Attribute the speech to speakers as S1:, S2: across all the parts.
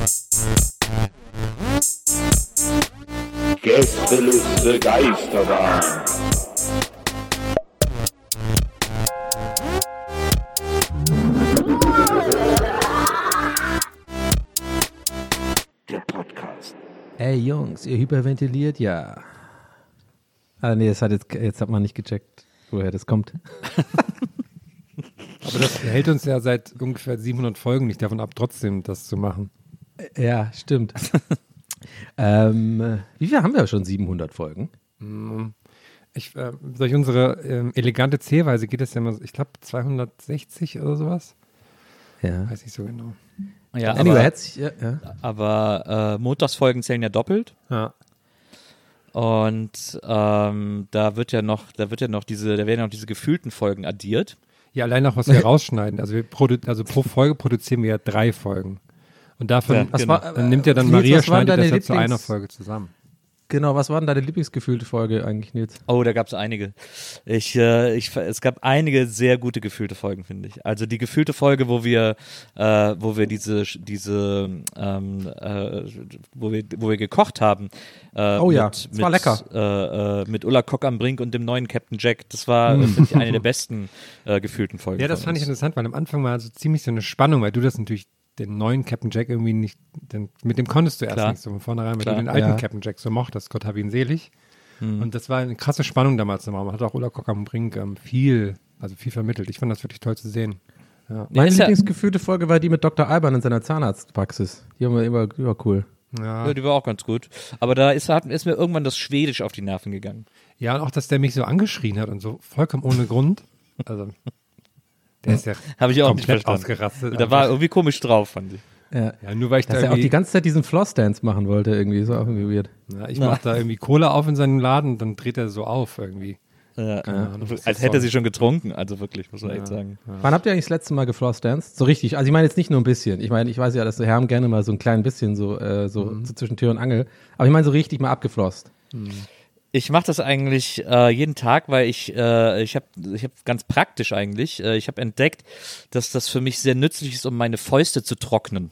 S1: Gästeliste Geisterbahn. Der Podcast.
S2: Ey Jungs, ihr hyperventiliert ja. Ah nee, jetzt hat man nicht gecheckt, woher das kommt.
S3: Aber das hält uns ja seit ungefähr 700 Folgen nicht davon ab, trotzdem das zu machen.
S2: Ja, stimmt. Wie viel haben wir schon? 700 Folgen?
S3: Durch unsere elegante Zählweise geht es ja immer, ich glaube 260 oder sowas.
S2: Ja.
S3: Weiß nicht so genau.
S4: Ja,
S2: Anyway,
S4: aber Montagsfolgen zählen ja doppelt.
S3: Ja.
S4: Und da werden ja noch diese gefühlten Folgen addiert.
S3: Ja, allein auch, was wir rausschneiden. Also pro Folge produzieren wir ja 3 Folgen. Und davon dann nimmt ja dann Maria, schneidet das ja zu einer Folge zusammen.
S2: Genau, was war denn deine lieblingsgefühlte Folge eigentlich, Nils?
S4: Oh, da gab es einige. Es gab einige sehr gute gefühlte Folgen, finde ich. Also die gefühlte Folge, wo wir wo wir gekocht haben.
S2: Das war lecker.
S4: Mit Ulla Kock am Brink und dem neuen Captain Jack. Das war, finde ich, eine der besten gefühlten Folgen.
S3: Ja, das fand ich interessant, weil am Anfang war so ziemlich so eine Spannung, weil du das natürlich den neuen Captain Jack irgendwie nicht, mit dem konntest du erst nicht so von vornherein, weil du den alten Captain Jack so mochtest, Gott hab ihn selig. Und das war eine krasse Spannung damals im Raum. Man hat auch Ulla Kock am Brink viel vermittelt. Ich fand das wirklich toll zu sehen. Ja.
S2: Meine lieblingsgefühlte Folge war die mit Dr. Alban in seiner Zahnarztpraxis. Die haben wir immer cool.
S4: Ja, die war auch ganz gut. Aber da ist mir irgendwann das Schwedisch auf die Nerven gegangen.
S3: Ja, und auch, dass der mich so angeschrien hat und so vollkommen ohne Grund. Also der ist ja
S4: habe ich auch
S3: komplett
S4: nicht verstanden.
S3: Ausgerastet.
S4: Da war irgendwie komisch drauf, fand ich.
S2: Ja,
S3: nur weil ich
S2: dass er auch die ganze Zeit diesen Floss-Dance machen wollte irgendwie. Ist auch irgendwie weird.
S3: Ja, ich mach da irgendwie Cola auf in seinem Laden, dann dreht er so auf irgendwie.
S4: Als hätte er sie schon getrunken, also wirklich, muss man echt sagen.
S2: Ja. Wann habt ihr eigentlich das letzte Mal geflossdanced? So richtig, also ich meine jetzt nicht nur ein bisschen. Ich meine, ich weiß ja, dass die Herren gerne mal so ein klein bisschen so zwischen Tür und Angel. Aber ich meine so richtig mal abgeflosst.
S4: Ich mache das eigentlich jeden Tag, weil ich hab ganz praktisch eigentlich, ich habe entdeckt, dass das für mich sehr nützlich ist, um meine Fäuste zu trocknen.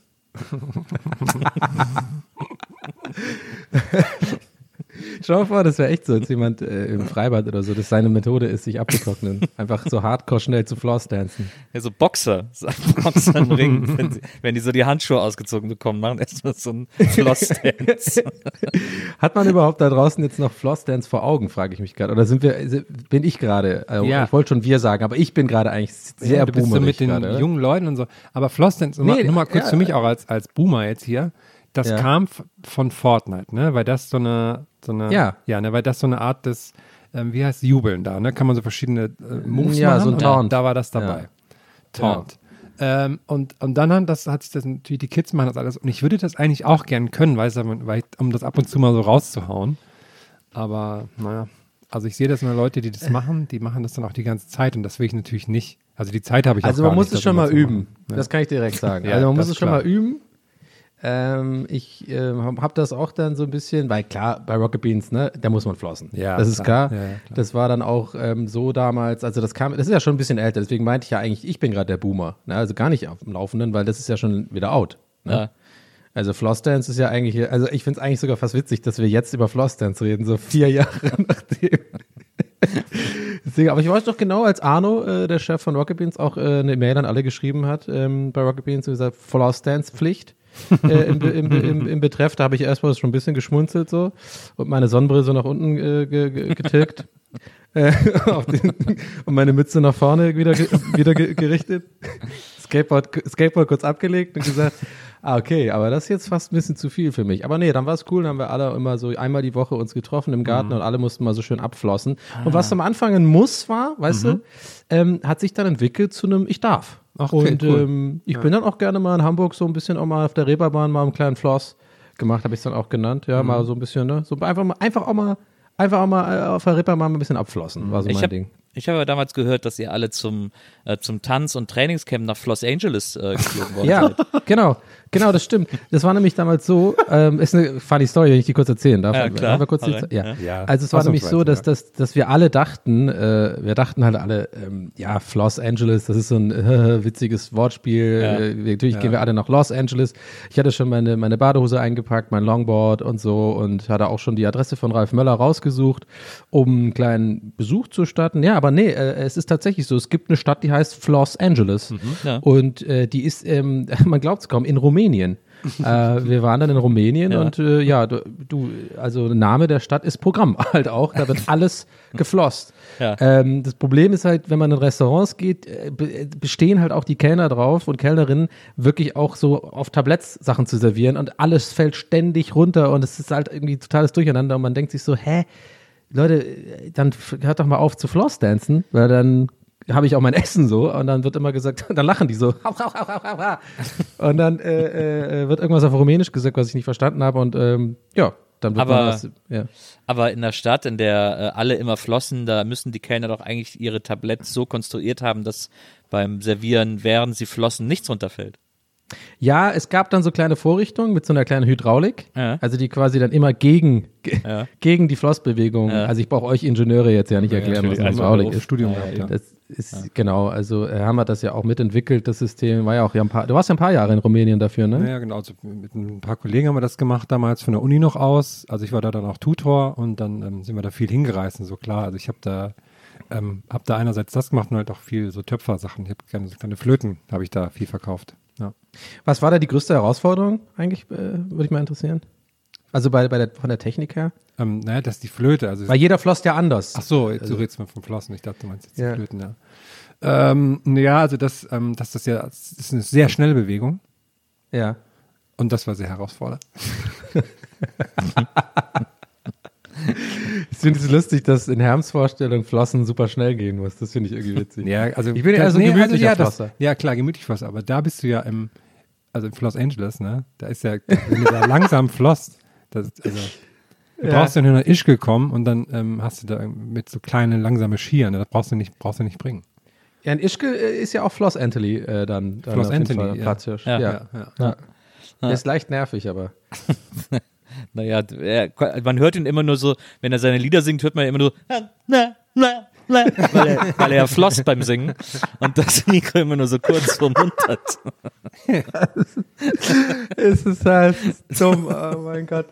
S2: Schau mal vor, das wäre echt so, als jemand im Freibad oder so, dass seine Methode ist, sich abzutrocknen. Einfach so hardcore schnell zu Flossdancen.
S4: Ja, so Boxer im Ring, wenn die so die Handschuhe ausgezogen bekommen, machen erstmal so einen Flossdance.
S2: Hat man überhaupt da draußen jetzt noch Flossdance vor Augen, frage ich mich gerade. Oder bin ich gerade, ich wollte schon wir sagen, aber ich bin gerade eigentlich sehr
S3: du bist so mit den
S2: grade,
S3: jungen Leuten und so. Aber Flossdance, nur mal kurz für mich auch als Boomer jetzt hier, das kam von Fortnite, ne? Weil das so eine weil das so eine Art des, wie heißt Jubeln da, ne? Kann man so verschiedene Moves machen.
S2: So ein Taunt.
S3: Da war das dabei. Taunt. Und dann hat sich das natürlich, die Kids machen das alles. Und ich würde das eigentlich auch gern können, um das ab und zu mal so rauszuhauen. Aber naja, also ich sehe das nur Leute, die das machen, die machen das dann auch die ganze Zeit und das will ich natürlich nicht. Also die Zeit habe ich auch gar nicht.
S2: Also man muss es schon mal üben.
S3: Ja.
S2: Das kann ich direkt sagen.
S3: Ja,
S2: also man muss es schon
S3: klar.
S2: mal üben. Ich habe das auch dann so ein bisschen, weil klar, bei Rocket Beans, ne, da muss man flossen.
S3: Ja,
S2: das ist klar.
S3: Ja, klar. Das
S2: war dann auch so damals, also das ist ja schon ein bisschen älter, deswegen meinte ich ja eigentlich, ich bin gerade der Boomer. Ne? Also gar nicht auf dem Laufenden, weil das ist ja schon wieder out. Ne? Ja. Also Flossdance ist ja eigentlich, also ich finde es eigentlich sogar fast witzig, dass wir jetzt über Flossdance reden, so 4 Jahre nachdem. Deswegen, aber ich weiß doch genau, als Arno, der Chef von Rocket Beans, auch eine Mail an alle geschrieben hat, bei Rocket Beans, so gesagt, Flossdance-Pflicht. Im Betreff, da habe ich erstmal schon ein bisschen geschmunzelt so und meine Sonnenbrille so nach unten getilgt und meine Mütze nach vorne wieder gerichtet, Skateboard kurz abgelegt und gesagt, okay, aber das ist jetzt fast ein bisschen zu viel für mich. Aber nee, dann war es cool, dann haben wir alle immer so einmal die Woche uns getroffen im Garten und alle mussten mal so schön abflossen. Und was am Anfang ein Muss war, weißt du, hat sich dann entwickelt zu einem Ich darf.
S3: Ach, okay,
S2: und
S3: cool.
S2: Ich bin dann auch gerne mal in Hamburg so ein bisschen auch mal auf der Reeperbahn mal einen kleinen Floss gemacht, habe ich es dann auch genannt, ja, mal so ein bisschen, ne, so einfach auch mal auf der Reeperbahn mal ein bisschen abflossen, war so mein Ding.
S4: Ich habe ja damals gehört, dass ihr alle zum Tanz- und Trainingscamp nach Los Angeles geflogen worden
S2: Ja,
S4: seid.
S2: genau, das stimmt. Das war nämlich damals so, ist eine funny Story, wenn ich die kurz erzählen darf.
S4: Ja, klar.
S2: Aber kurz
S3: Ja.
S2: Also es war nämlich so, dass wir alle dachten, wir dachten halt alle, Los Angeles, das ist so ein witziges Wortspiel. Natürlich gehen wir alle nach Los Angeles. Ich hatte schon meine Badehose eingepackt, mein Longboard und so und hatte auch schon die Adresse von Ralf Möller rausgesucht, um einen kleinen Besuch zu starten. Ja, aber nee, es ist tatsächlich so, es gibt eine Stadt, die heißt Los Angeles und die ist, man glaubt es kaum, in Rumänien. Wir waren dann in Rumänien und also der Name der Stadt ist Programm halt auch, da wird alles geflosst.
S4: Ja.
S2: Das Problem ist halt, wenn man in Restaurants geht, bestehen halt auch die Kellner drauf und Kellnerinnen wirklich auch so auf Tabletts Sachen zu servieren und alles fällt ständig runter und es ist halt irgendwie totales Durcheinander und man denkt sich so, Leute, dann hört doch mal auf zu Flossdancen, weil dann habe ich auch mein Essen so und dann wird immer gesagt, dann lachen die so und dann wird irgendwas auf Rumänisch gesagt, was ich nicht verstanden habe und dann wird
S4: Aber in der Stadt, in der alle immer flossen, da müssen die Kellner doch eigentlich ihre Tabletts so konstruiert haben, dass beim Servieren, während sie flossen, nichts runterfällt.
S2: Ja, es gab dann so kleine Vorrichtungen mit so einer kleinen Hydraulik, also die quasi dann immer gegen die Flossbewegung, also ich brauche euch Ingenieure jetzt ja nicht erklären, was eine Hydraulik ist.
S3: Studium gehabt,
S2: Das ist genau, also haben wir das ja auch mitentwickelt, das System, war ja auch du warst ja ein paar Jahre in Rumänien dafür, ne?
S3: Ja, genau, also mit ein paar Kollegen haben wir das gemacht damals von der Uni noch aus, also ich war da dann auch Tutor und dann sind wir da viel hingereist und so, klar, also ich habe da einerseits das gemacht und halt auch viel so Töpfersachen, ich habe gerne so kleine Flöten, habe ich da viel verkauft. Ja.
S2: Was war da die größte Herausforderung eigentlich, würde ich mal interessieren? Also von der Technik her?
S3: Das ist die Flöte. Also
S2: weil jeder flosst ja anders.
S3: Ach so, du redest mal vom Flossen. Ich dachte, du meinst jetzt die Flöten, ja. Also das ist eine sehr schnelle Bewegung.
S2: Ja.
S3: Und das war sehr herausfordernd.
S2: Ich finde es lustig, dass in Herms Vorstellung Flossen super schnell gehen muss. Das finde ich irgendwie witzig.
S3: Ja, also
S2: ich bin ja so gemütlicher Flosser.
S3: Ja, klar, gemütlich Flosser. Aber da bist du ja im Los Angeles, ne? Da ist ja, wenn du da langsam flosst, du brauchst ja nur nach Ischgl kommen und dann hast du da mit so kleinen, langsame Skiern. Das brauchst du nicht bringen.
S2: Ja, in Ischgl ist ja auch Floss Anthony dann
S3: Floss Anthony,
S2: Platzhirsch.
S3: Ja.
S2: Der ist leicht nervig, aber.
S4: Naja, man hört ihn immer nur so, wenn er seine Lieder singt, hört man immer nur weil er floss beim Singen und das Mikro immer nur so kurz vorm Mund hat.
S2: Es ist halt dumm, oh mein Gott.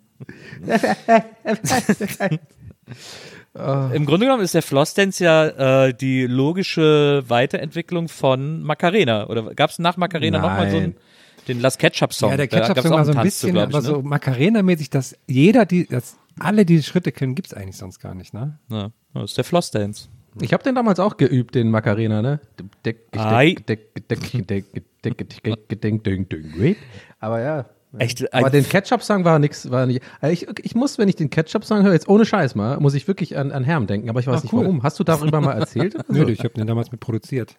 S4: Im Grunde genommen ist der Flossdance ja die logische Weiterentwicklung von Macarena. Oder gab es nach Macarena nochmal so den Las Ketchup-Song?
S3: Ja, der Ketchup-Song war so ein bisschen, aber so Macarena-mäßig, dass alle diese Schritte können, gibt es eigentlich sonst gar nicht, ne?
S4: Ja, das ist der Flossdance.
S2: Ich habe den damals auch geübt, den Macarena, ne? Aber ja.
S4: Echt?
S2: Aber den Ketchup-Song war nicht. Ich muss, wenn ich den Ketchup-Song höre, jetzt ohne Scheiß mal, muss ich wirklich an Herm denken, aber ich weiß nicht warum. Hast du darüber mal erzählt?
S3: Nö, ich habe den damals mit produziert.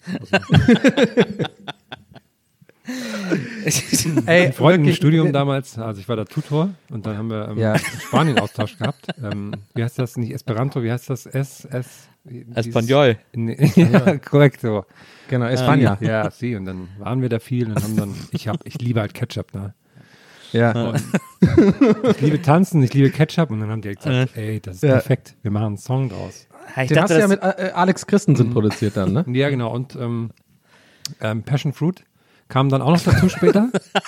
S2: Ey,
S3: Freunde im Studium damals, also ich war da Tutor und dann haben wir Spanien-Austausch gehabt. Wie heißt das? Nicht Esperanto, wie heißt das?
S4: Espanol.
S3: Ja, korrekt so.
S2: Genau, España.
S3: Ja, sie. Und dann waren wir da viel und haben dann, ich liebe halt Ketchup, ne?
S2: Ja.
S3: Ich liebe Tanzen, ich liebe Ketchup und dann haben die gesagt, ey, das ist perfekt, wir machen einen Song draus.
S2: Den hast du ja mit Alex Christensen produziert dann, ne?
S3: Ja, genau. Und Passion Fruit kam dann auch noch dazu später.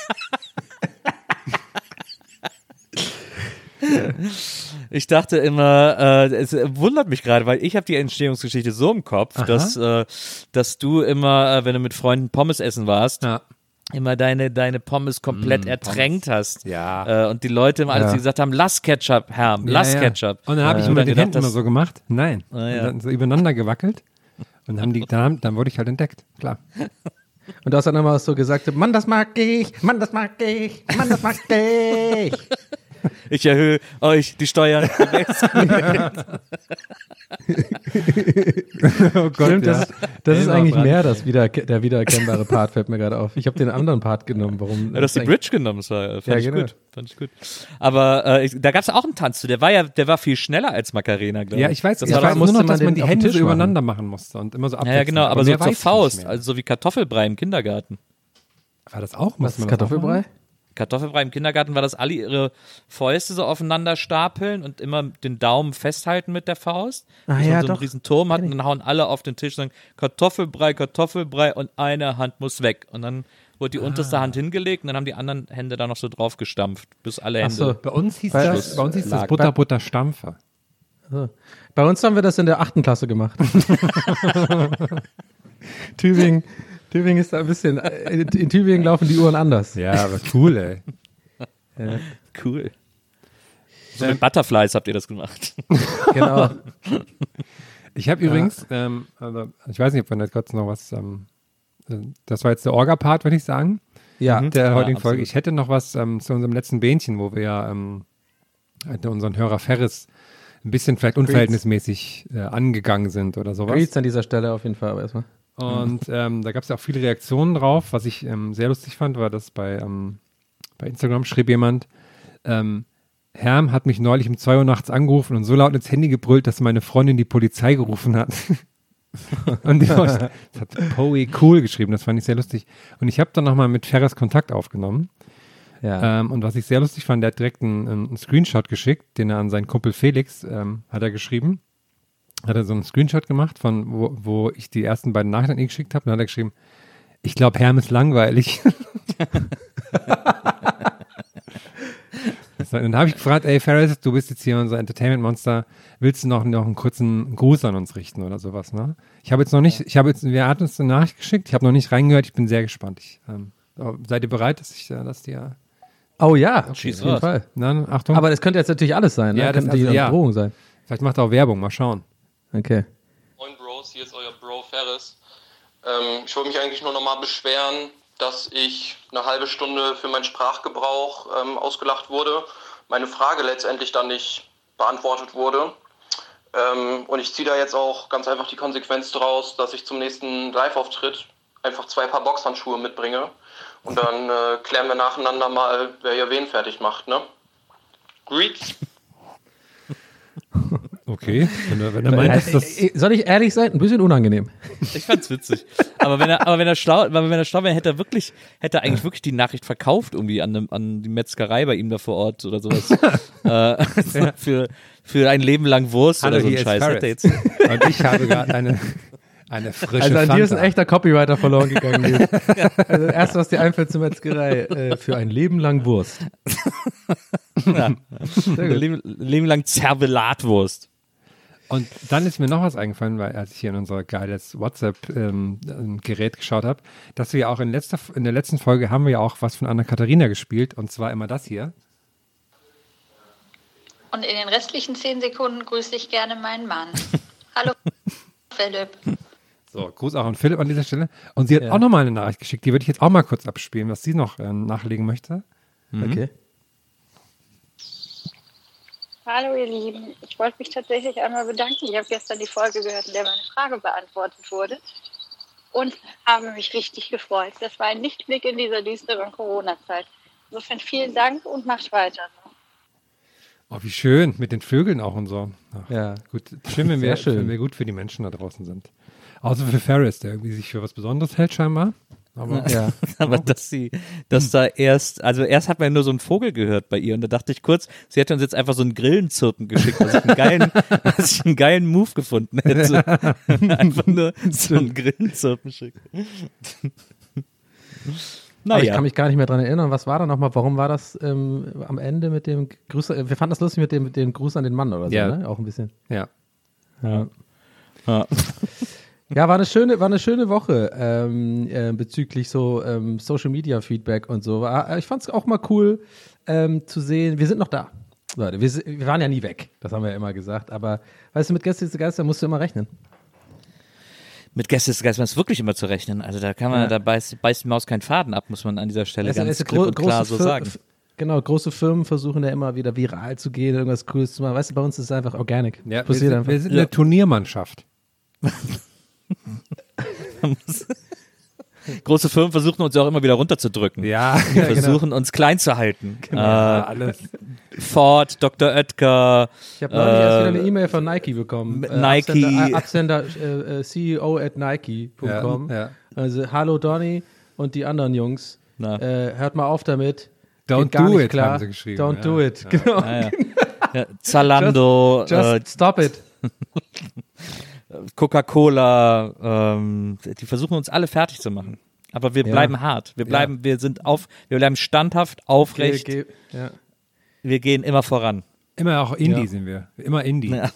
S4: Ich dachte immer, es wundert mich gerade, weil ich habe die Entstehungsgeschichte so im Kopf, dass du immer, wenn du mit Freunden Pommes essen warst, immer deine Pommes komplett ertränkt hast.
S3: Ja.
S4: Und die Leute immer alles gesagt haben, lass Ketchup, Herm, lass Ketchup.
S3: Und dann habe ich immer den Händen immer so gemacht. Nein.
S4: Und
S3: dann so übereinander gewackelt. Und dann wurde ich halt entdeckt. Klar.
S2: Und du hast dann immer so gesagt, Mann, das mag ich, Mann, das mag ich, Mann, das mag ich.
S4: Ich erhöhe euch die Steuern.
S3: Oh Gott,
S2: Stimmt,
S3: ja.
S2: das ist eigentlich mehr der wiedererkennbare Part, fällt mir gerade auf. Ich habe den anderen Part genommen. Warum?
S4: Ja, du hast die Bridge genommen, das war, fand ich
S2: genau.
S4: gut. Fand ich gut. Aber da gab es auch einen Tanz zu, der war viel schneller als Macarena, glaube ich.
S3: Ja, ich weiß,
S2: Das
S3: ich
S2: war
S3: weiß
S2: doch-
S3: nur noch,
S2: musste
S3: dass
S2: man
S3: man die
S2: den auf den
S3: Hände
S2: Tisch
S3: so
S2: machen.
S3: übereinander machen musste und immer so abwechselnd.
S4: Ja, genau, aber so
S3: mehr
S4: zur
S3: weiß ich nicht
S4: Faust,
S3: mehr.
S4: also so wie Kartoffelbrei im Kindergarten.
S3: War das auch?
S2: Was ist Kartoffelbrei?
S4: Kartoffelbrei im Kindergarten war, dass alle ihre Fäuste so aufeinander stapeln und immer den Daumen festhalten mit der Faust.
S2: Ah,
S4: Bis
S2: ja,
S4: man so einen
S2: doch.
S4: riesen Turm hat und dann hauen alle auf den Tisch und sagen Kartoffelbrei, Kartoffelbrei und eine Hand muss weg. Und dann wurde die unterste Hand hingelegt und dann haben die anderen Hände da noch so drauf gestampft, bis alle Hände.
S2: so.
S3: Bei uns hieß
S2: Weil-
S3: das
S2: lag.
S3: Butter Stampfer.
S2: Bei uns haben wir das in der 8. Klasse gemacht. Tübingen ist da ein bisschen, in Tübingen laufen die Uhren anders.
S3: Ja, aber cool, ey.
S4: Cool. So mit Butterflies habt ihr das gemacht.
S2: Genau.
S3: Ich habe übrigens, also ich weiß nicht, ob wir da kurz noch was, das war jetzt der Orga-Part, würde ich sagen,
S2: Ja.
S3: der heutigen Folge.
S4: absolut.
S3: Ich hätte noch was zu unserem letzten Bähnchen, wo wir ja unseren Hörer Ferris ein bisschen vielleicht unverhältnismäßig angegangen sind oder sowas.
S2: Greets an dieser Stelle auf jeden Fall, aber erstmal.
S3: Und da gab es ja auch viele Reaktionen drauf. Was ich sehr lustig fand, war, dass bei Instagram schrieb jemand, Herm hat mich neulich um 2 Uhr nachts angerufen und so laut ins Handy gebrüllt, dass meine Freundin die Polizei gerufen hat. Und das hat Poe cool geschrieben, das fand ich sehr lustig. Und ich habe dann nochmal mit Ferris Kontakt aufgenommen.
S2: Ja.
S3: Und was ich sehr lustig fand, der hat direkt einen Screenshot geschickt, den er an seinen Kumpel Felix hat er geschrieben. Hat er so einen Screenshot gemacht, von wo ich die ersten beiden Nachrichten an ihn geschickt habe. Und dann hat er geschrieben, ich glaube, Herm ist langweilig. Dann habe ich gefragt, ey Ferris, du bist jetzt hier unser Entertainment-Monster, willst du noch einen kurzen Gruß an uns richten oder sowas, ne? Wir hatten uns eine Nachricht geschickt, ich habe noch nicht reingehört, ich bin sehr gespannt. Seid ihr bereit, dass die
S2: Oh ja, auf
S4: Schieß
S2: jeden
S4: los.
S2: Fall.
S3: Dann, Achtung,
S2: Aber das könnte jetzt natürlich alles sein, ne?
S3: Ja, das-
S2: Könnte die
S3: also, ja.
S2: Drohung sein.
S3: vielleicht macht er auch Werbung, mal schauen.
S2: Okay.
S5: Moin Bros, hier ist euer Bro Ferris. Ich wollte mich eigentlich nur nochmal beschweren, dass ich eine halbe Stunde für meinen Sprachgebrauch ausgelacht wurde. Meine Frage letztendlich dann nicht beantwortet wurde. Und ich ziehe da jetzt auch ganz einfach die Konsequenz daraus, dass ich zum nächsten Live-Auftritt einfach 2 Paar Boxhandschuhe mitbringe. Und dann klären wir nacheinander mal, wer hier wen fertig macht, ne? Greets!
S3: Okay, wenn er meint, dass das...
S2: Soll ich ehrlich sein? Ein bisschen unangenehm.
S4: Ich fand's witzig. Aber wenn er schlau wäre, hätte er eigentlich wirklich die Nachricht verkauft irgendwie an die Metzgerei bei ihm da vor Ort oder sowas. Für ein Leben lang Wurst
S3: Hallo,
S4: oder so ein
S3: hier ist
S4: Scheiß.
S3: Ferris.
S4: Hätte er jetzt,
S3: Und ich habe gerade eine frische
S2: Also an
S3: Fanta.
S2: dir ist ein echter Copywriter verloren gegangen. Nils. Also das Erste, was dir einfällt zur Metzgerei, für ein Leben lang Wurst.
S4: ein Leben lang Zervelatwurst.
S3: Und dann ist mir noch was eingefallen, weil als ich hier in unser geiles WhatsApp-Gerät geschaut habe, dass wir ja auch in der letzten Folge haben wir ja auch was von Anna-Katharina gespielt und zwar immer das hier.
S6: Und in den restlichen 10 Sekunden grüße ich gerne meinen Mann. Hallo, Philipp.
S3: So, Gruß auch an Philipp an dieser Stelle. Und sie hat auch nochmal eine Nachricht geschickt, die würde ich jetzt auch mal kurz abspielen, was sie noch nachlegen möchte.
S2: Okay.
S6: Hallo ihr Lieben, ich wollte mich tatsächlich einmal bedanken. Ich habe gestern die Folge gehört, in der meine Frage beantwortet wurde und habe mich richtig gefreut. Das war ein Lichtblick in dieser düsteren Corona-Zeit. Insofern vielen Dank und macht weiter.
S3: Oh, wie schön, mit den Vögeln auch und so. Ach,
S2: Ja.
S3: gut. Schön, wenn
S2: Sehr schön.
S3: wir gut für die Menschen da draußen sind. Außer für Ferris, der irgendwie sich für was Besonderes hält scheinbar. Aber
S2: Ja.
S4: Aber erst hat man nur so einen Vogel gehört bei ihr und da dachte ich kurz, sie hätte uns jetzt einfach so einen Grillenzirpen geschickt, was ich einen geilen Move gefunden hätte. Einfach nur so einen Grillenzirpen schicken.
S2: Aber ich kann mich gar nicht mehr dran erinnern. Was war da nochmal? Warum war das am Ende mit dem Gruß? Wir fanden das lustig mit dem Gruß an den Mann oder so,
S3: Ja.
S2: ne? Auch ein bisschen.
S3: ja.
S2: Ja, war eine schöne Woche bezüglich so Social Media Feedback und so. Ich fand es auch mal cool zu sehen. Wir sind noch da. Leute, wir waren ja nie weg. Das haben wir ja immer gesagt. Aber weißt du, mit Gäste ist Geister musst du immer rechnen.
S4: Mit Gäste ist es wirklich immer zu rechnen. Also da kann man, da beißt die Maus keinen Faden ab, muss man an dieser Stelle ganz klipp und klar so sagen.
S2: Genau, große Firmen versuchen ja immer wieder viral zu gehen, irgendwas Cooles zu machen. Weißt du, bei uns ist es einfach organic.
S3: Ja, wir sind eine Turniermannschaft.
S4: Große Firmen versuchen uns ja auch immer wieder runterzudrücken.
S3: Ja,
S4: versuchen uns klein zu halten.
S3: Genau, alles.
S4: Ford, Dr. Oetker.
S2: Ich habe neulich erst wieder eine E-Mail von Nike bekommen.
S4: Nike.
S2: Absender CEO@nike.com.
S3: Ja.
S2: Also, hallo Donny und die anderen Jungs. Hört mal auf damit.
S3: Don't do it, haben sie geschrieben.
S2: Don't do it, genau.
S4: Ja, Zalando.
S2: Just stop it.
S4: Coca-Cola, die versuchen uns alle fertig zu machen. Aber wir bleiben hart. Wir bleiben standhaft, aufrecht. Wir gehen immer voran.
S3: Immer auch Indie sind wir. Immer Indie.
S4: Ja.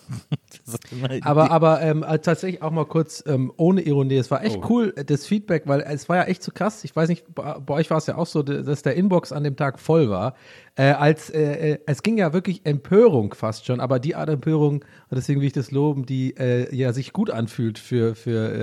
S2: Aber tatsächlich auch mal kurz ohne Ironie. Es war echt cool, das Feedback, weil es war ja echt so krass. Ich weiß nicht, bei euch war es ja auch so, dass der Inbox an dem Tag voll war. Es ging ja wirklich Empörung fast schon, aber die Art Empörung, und deswegen will ich das loben, die ja sich gut anfühlt für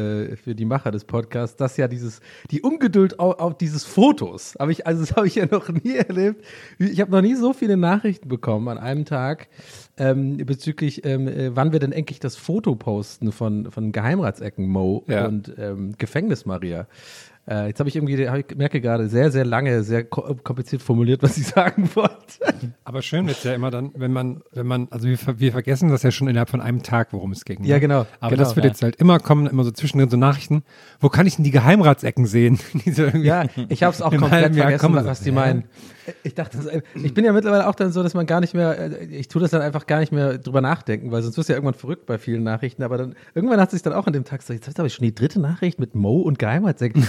S2: die Macher des Podcasts, dass ja die Ungeduld auf dieses Fotos, das habe ich ja noch nie erlebt. Ich habe noch nie so viele Nachrichten bekommen an einem Tag bezüglich, wann wir denn endlich das Foto posten von Geheimratsecken Mo und Gefängnis Maria. Jetzt habe ich merke gerade, sehr, sehr lange, sehr kompliziert formuliert, was ich sagen wollte.
S3: Aber schön wird es ja immer dann, wenn man, also wir vergessen das ja schon innerhalb von einem Tag, worum es ging. Ne?
S2: Ja, genau.
S3: Aber das wird jetzt halt immer kommen, immer so zwischendrin so Nachrichten, wo kann ich denn die Geheimratsecken sehen?
S2: Ja, ich habe es auch komplett vergessen, was die meinen. Ich dachte, ich bin ja mittlerweile auch dann so, dass man gar nicht mehr, ich tue das dann einfach gar nicht mehr drüber nachdenken, weil sonst wirst du ja irgendwann verrückt bei vielen Nachrichten, aber dann, irgendwann hat sich dann auch an dem Tag gesagt, jetzt habe ich schon die 3. Nachricht mit Mo und Geheimratsecken.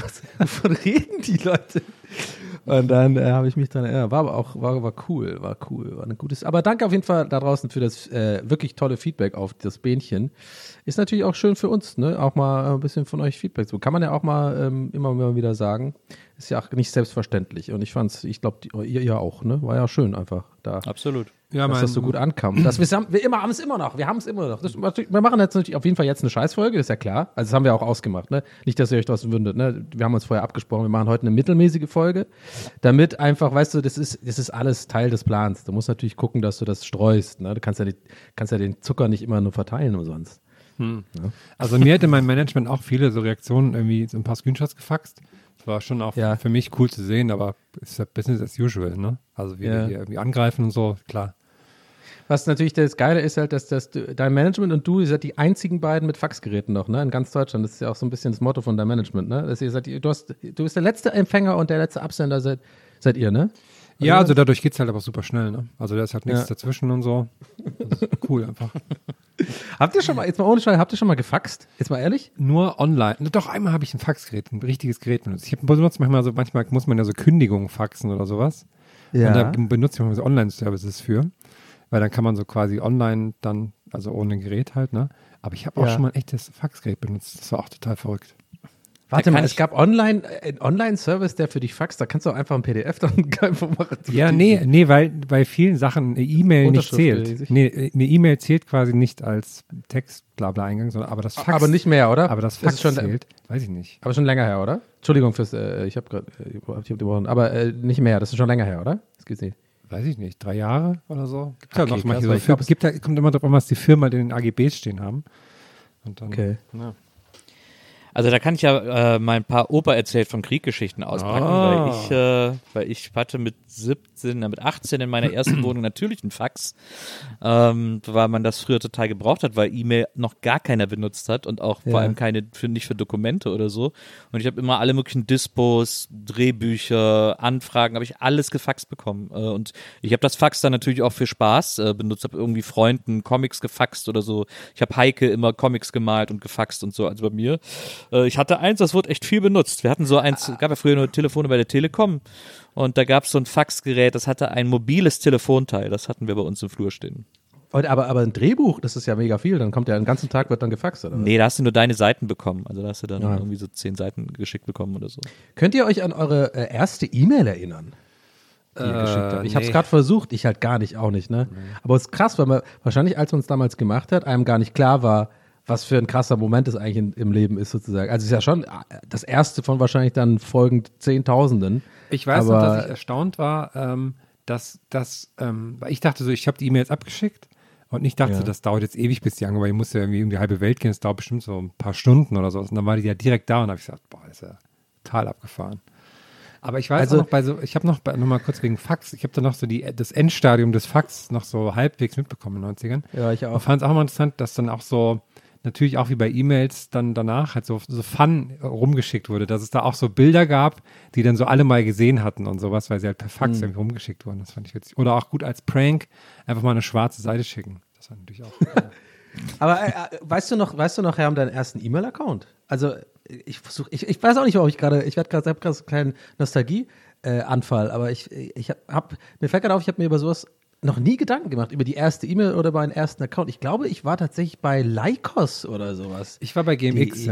S2: Wovon reden die Leute? Und dann habe ich mich dran erinnert, war cool, war ein gutes, aber danke auf jeden Fall da draußen für das wirklich tolle Feedback auf das Bähnchen. Ist natürlich auch schön für uns, ne, auch mal ein bisschen von euch Feedback. So kann man ja auch mal immer mal wieder sagen. Ist ja auch nicht selbstverständlich und ich glaube, ihr auch, ne, war ja schön einfach da.
S4: Absolut.
S2: Ja, dass das so gut ankam. Wir haben es immer noch. Wir machen jetzt natürlich auf jeden Fall jetzt eine Scheißfolge, ist ja klar. Also das haben wir auch ausgemacht, ne? Nicht, dass ihr euch das wundert, ne? Wir haben uns vorher abgesprochen, wir machen heute eine mittelmäßige Folge, damit einfach, weißt du, das ist alles Teil des Plans. Du musst natürlich gucken, dass du das streust, ne? Du kannst ja den Zucker nicht immer nur verteilen umsonst.
S3: Ja. Also mir hätte mein Management auch viele so Reaktionen, irgendwie so ein paar Screenshots gefaxt. Das war schon auch für mich cool zu sehen, aber ist ja Business as usual, ne? Also wir hier irgendwie angreifen und so, klar.
S2: Was natürlich das Geile ist halt, dass dein Management und ihr seid die einzigen beiden mit Faxgeräten noch, ne? In ganz Deutschland. Das ist ja auch so ein bisschen das Motto von deinem Management, ne? Dass du bist der letzte Empfänger und der letzte Absender seid ihr, ne?
S3: Ja, also dadurch geht's halt aber super schnell, ne? Also da ist halt nichts dazwischen und so. Das ist cool einfach.
S2: Habt ihr schon mal, jetzt mal ohne Scheiß, gefaxt? Jetzt mal ehrlich?
S3: Nur online. Doch, einmal habe ich ein Faxgerät, ein richtiges Gerät benutzt. Ich benutze manchmal muss man ja so Kündigungen faxen oder sowas. Ja. Und da benutze ich manchmal so Online-Services für. Weil dann kann man so quasi online dann, also ohne Gerät halt, ne? Aber ich habe auch schon mal ein echtes Faxgerät benutzt. Das war auch total verrückt.
S2: Warte mal, es gab einen Online-Service, der für dich faxt, da kannst du auch einfach ein PDF dann einfach machen.
S3: Ja, nee, weil bei vielen Sachen eine E-Mail nicht zählt. Nee, eine E-Mail zählt quasi nicht als Text-Blabla-Eingang, sondern aber das Fax.
S2: Aber nicht mehr, oder?
S3: Aber das Fax zählt, weiß ich nicht.
S2: Aber schon länger her, oder? Entschuldigung fürs, ich habe gebrochen, aber nicht mehr, das ist schon länger her, oder? Das gibt's nicht.
S3: Weiß ich nicht, 3 Jahre oder so. Gibt ja noch manche so. Kommt immer drauf an, was die Firmen halt in den AGBs stehen haben. Und dann, ja.
S4: Also da kann ich ja mal ein paar Opa erzählt von Krieggeschichten auspacken, weil ich hatte mit 18 in meiner ersten Wohnung natürlich einen Fax, weil man das früher total gebraucht hat, weil E-Mail noch gar keiner benutzt hat und auch vor allem nicht für Dokumente oder so. Und ich habe immer alle möglichen Dispos, Drehbücher, Anfragen, habe ich alles gefaxt bekommen. Und ich habe das Fax dann natürlich auch für Spaß benutzt, habe irgendwie Freunden Comics gefaxt oder so. Ich habe Heike immer Comics gemalt und gefaxt und so, also bei mir. Ich hatte eins, das wurde echt viel benutzt. Wir hatten so eins, gab ja früher nur Telefone bei der Telekom und da gab es so ein Faxgerät, das hatte ein mobiles Telefonteil, das hatten wir bei uns im Flur stehen.
S2: Aber ein Drehbuch, das ist ja mega viel, dann kommt ja den ganzen Tag, wird dann gefaxt, oder was?
S4: Nee, da hast du nur deine Seiten bekommen, also da hast du dann irgendwie so 10 Seiten geschickt bekommen oder so.
S2: Könnt ihr euch an eure erste E-Mail erinnern? Die ihr geschickt habt? Ich habe es gerade versucht, ich halt auch nicht, ne? Aber es ist krass, weil man wahrscheinlich, als man es damals gemacht hat, einem gar nicht klar war, was für ein krasser Moment es eigentlich im Leben ist sozusagen. Also es ist ja schon das erste von wahrscheinlich dann folgend Zehntausenden.
S3: Ich weiß noch, dass ich erstaunt war, weil ich dachte so, ich habe die E-Mails abgeschickt und ich dachte, das dauert jetzt ewig, bis die ankommen, weil ich musste ja irgendwie um die halbe Welt gehen, das dauert bestimmt so ein paar Stunden oder so. Und dann war die ja direkt da und habe ich gesagt, boah, das ist ja total abgefahren. Aber ich weiß auch noch, ich habe noch mal kurz wegen Fax, ich habe da noch so das Endstadium des Fax noch so halbwegs mitbekommen in den 90ern.
S2: Ja, ich auch.
S3: Und fand es auch mal interessant, dass dann auch so, natürlich auch wie bei E-Mails dann danach halt so Fun rumgeschickt wurde, dass es da auch so Bilder gab, die dann so alle mal gesehen hatten und sowas, weil sie halt per Fax irgendwie rumgeschickt wurden. Das fand ich witzig. Oder auch gut als Prank einfach mal eine schwarze Seite schicken. Das war natürlich auch
S2: Aber weißt du noch, Herr, deinen ersten E-Mail-Account? Also ich weiß auch nicht, warum ich habe gerade so einen kleinen Nostalgie-Anfall, aber mir fällt gerade auf, ich habe mir über sowas noch nie Gedanken gemacht, über die erste E-Mail oder meinen ersten Account. Ich glaube, ich war tatsächlich bei Lycos oder sowas.
S3: Ich war bei GMX,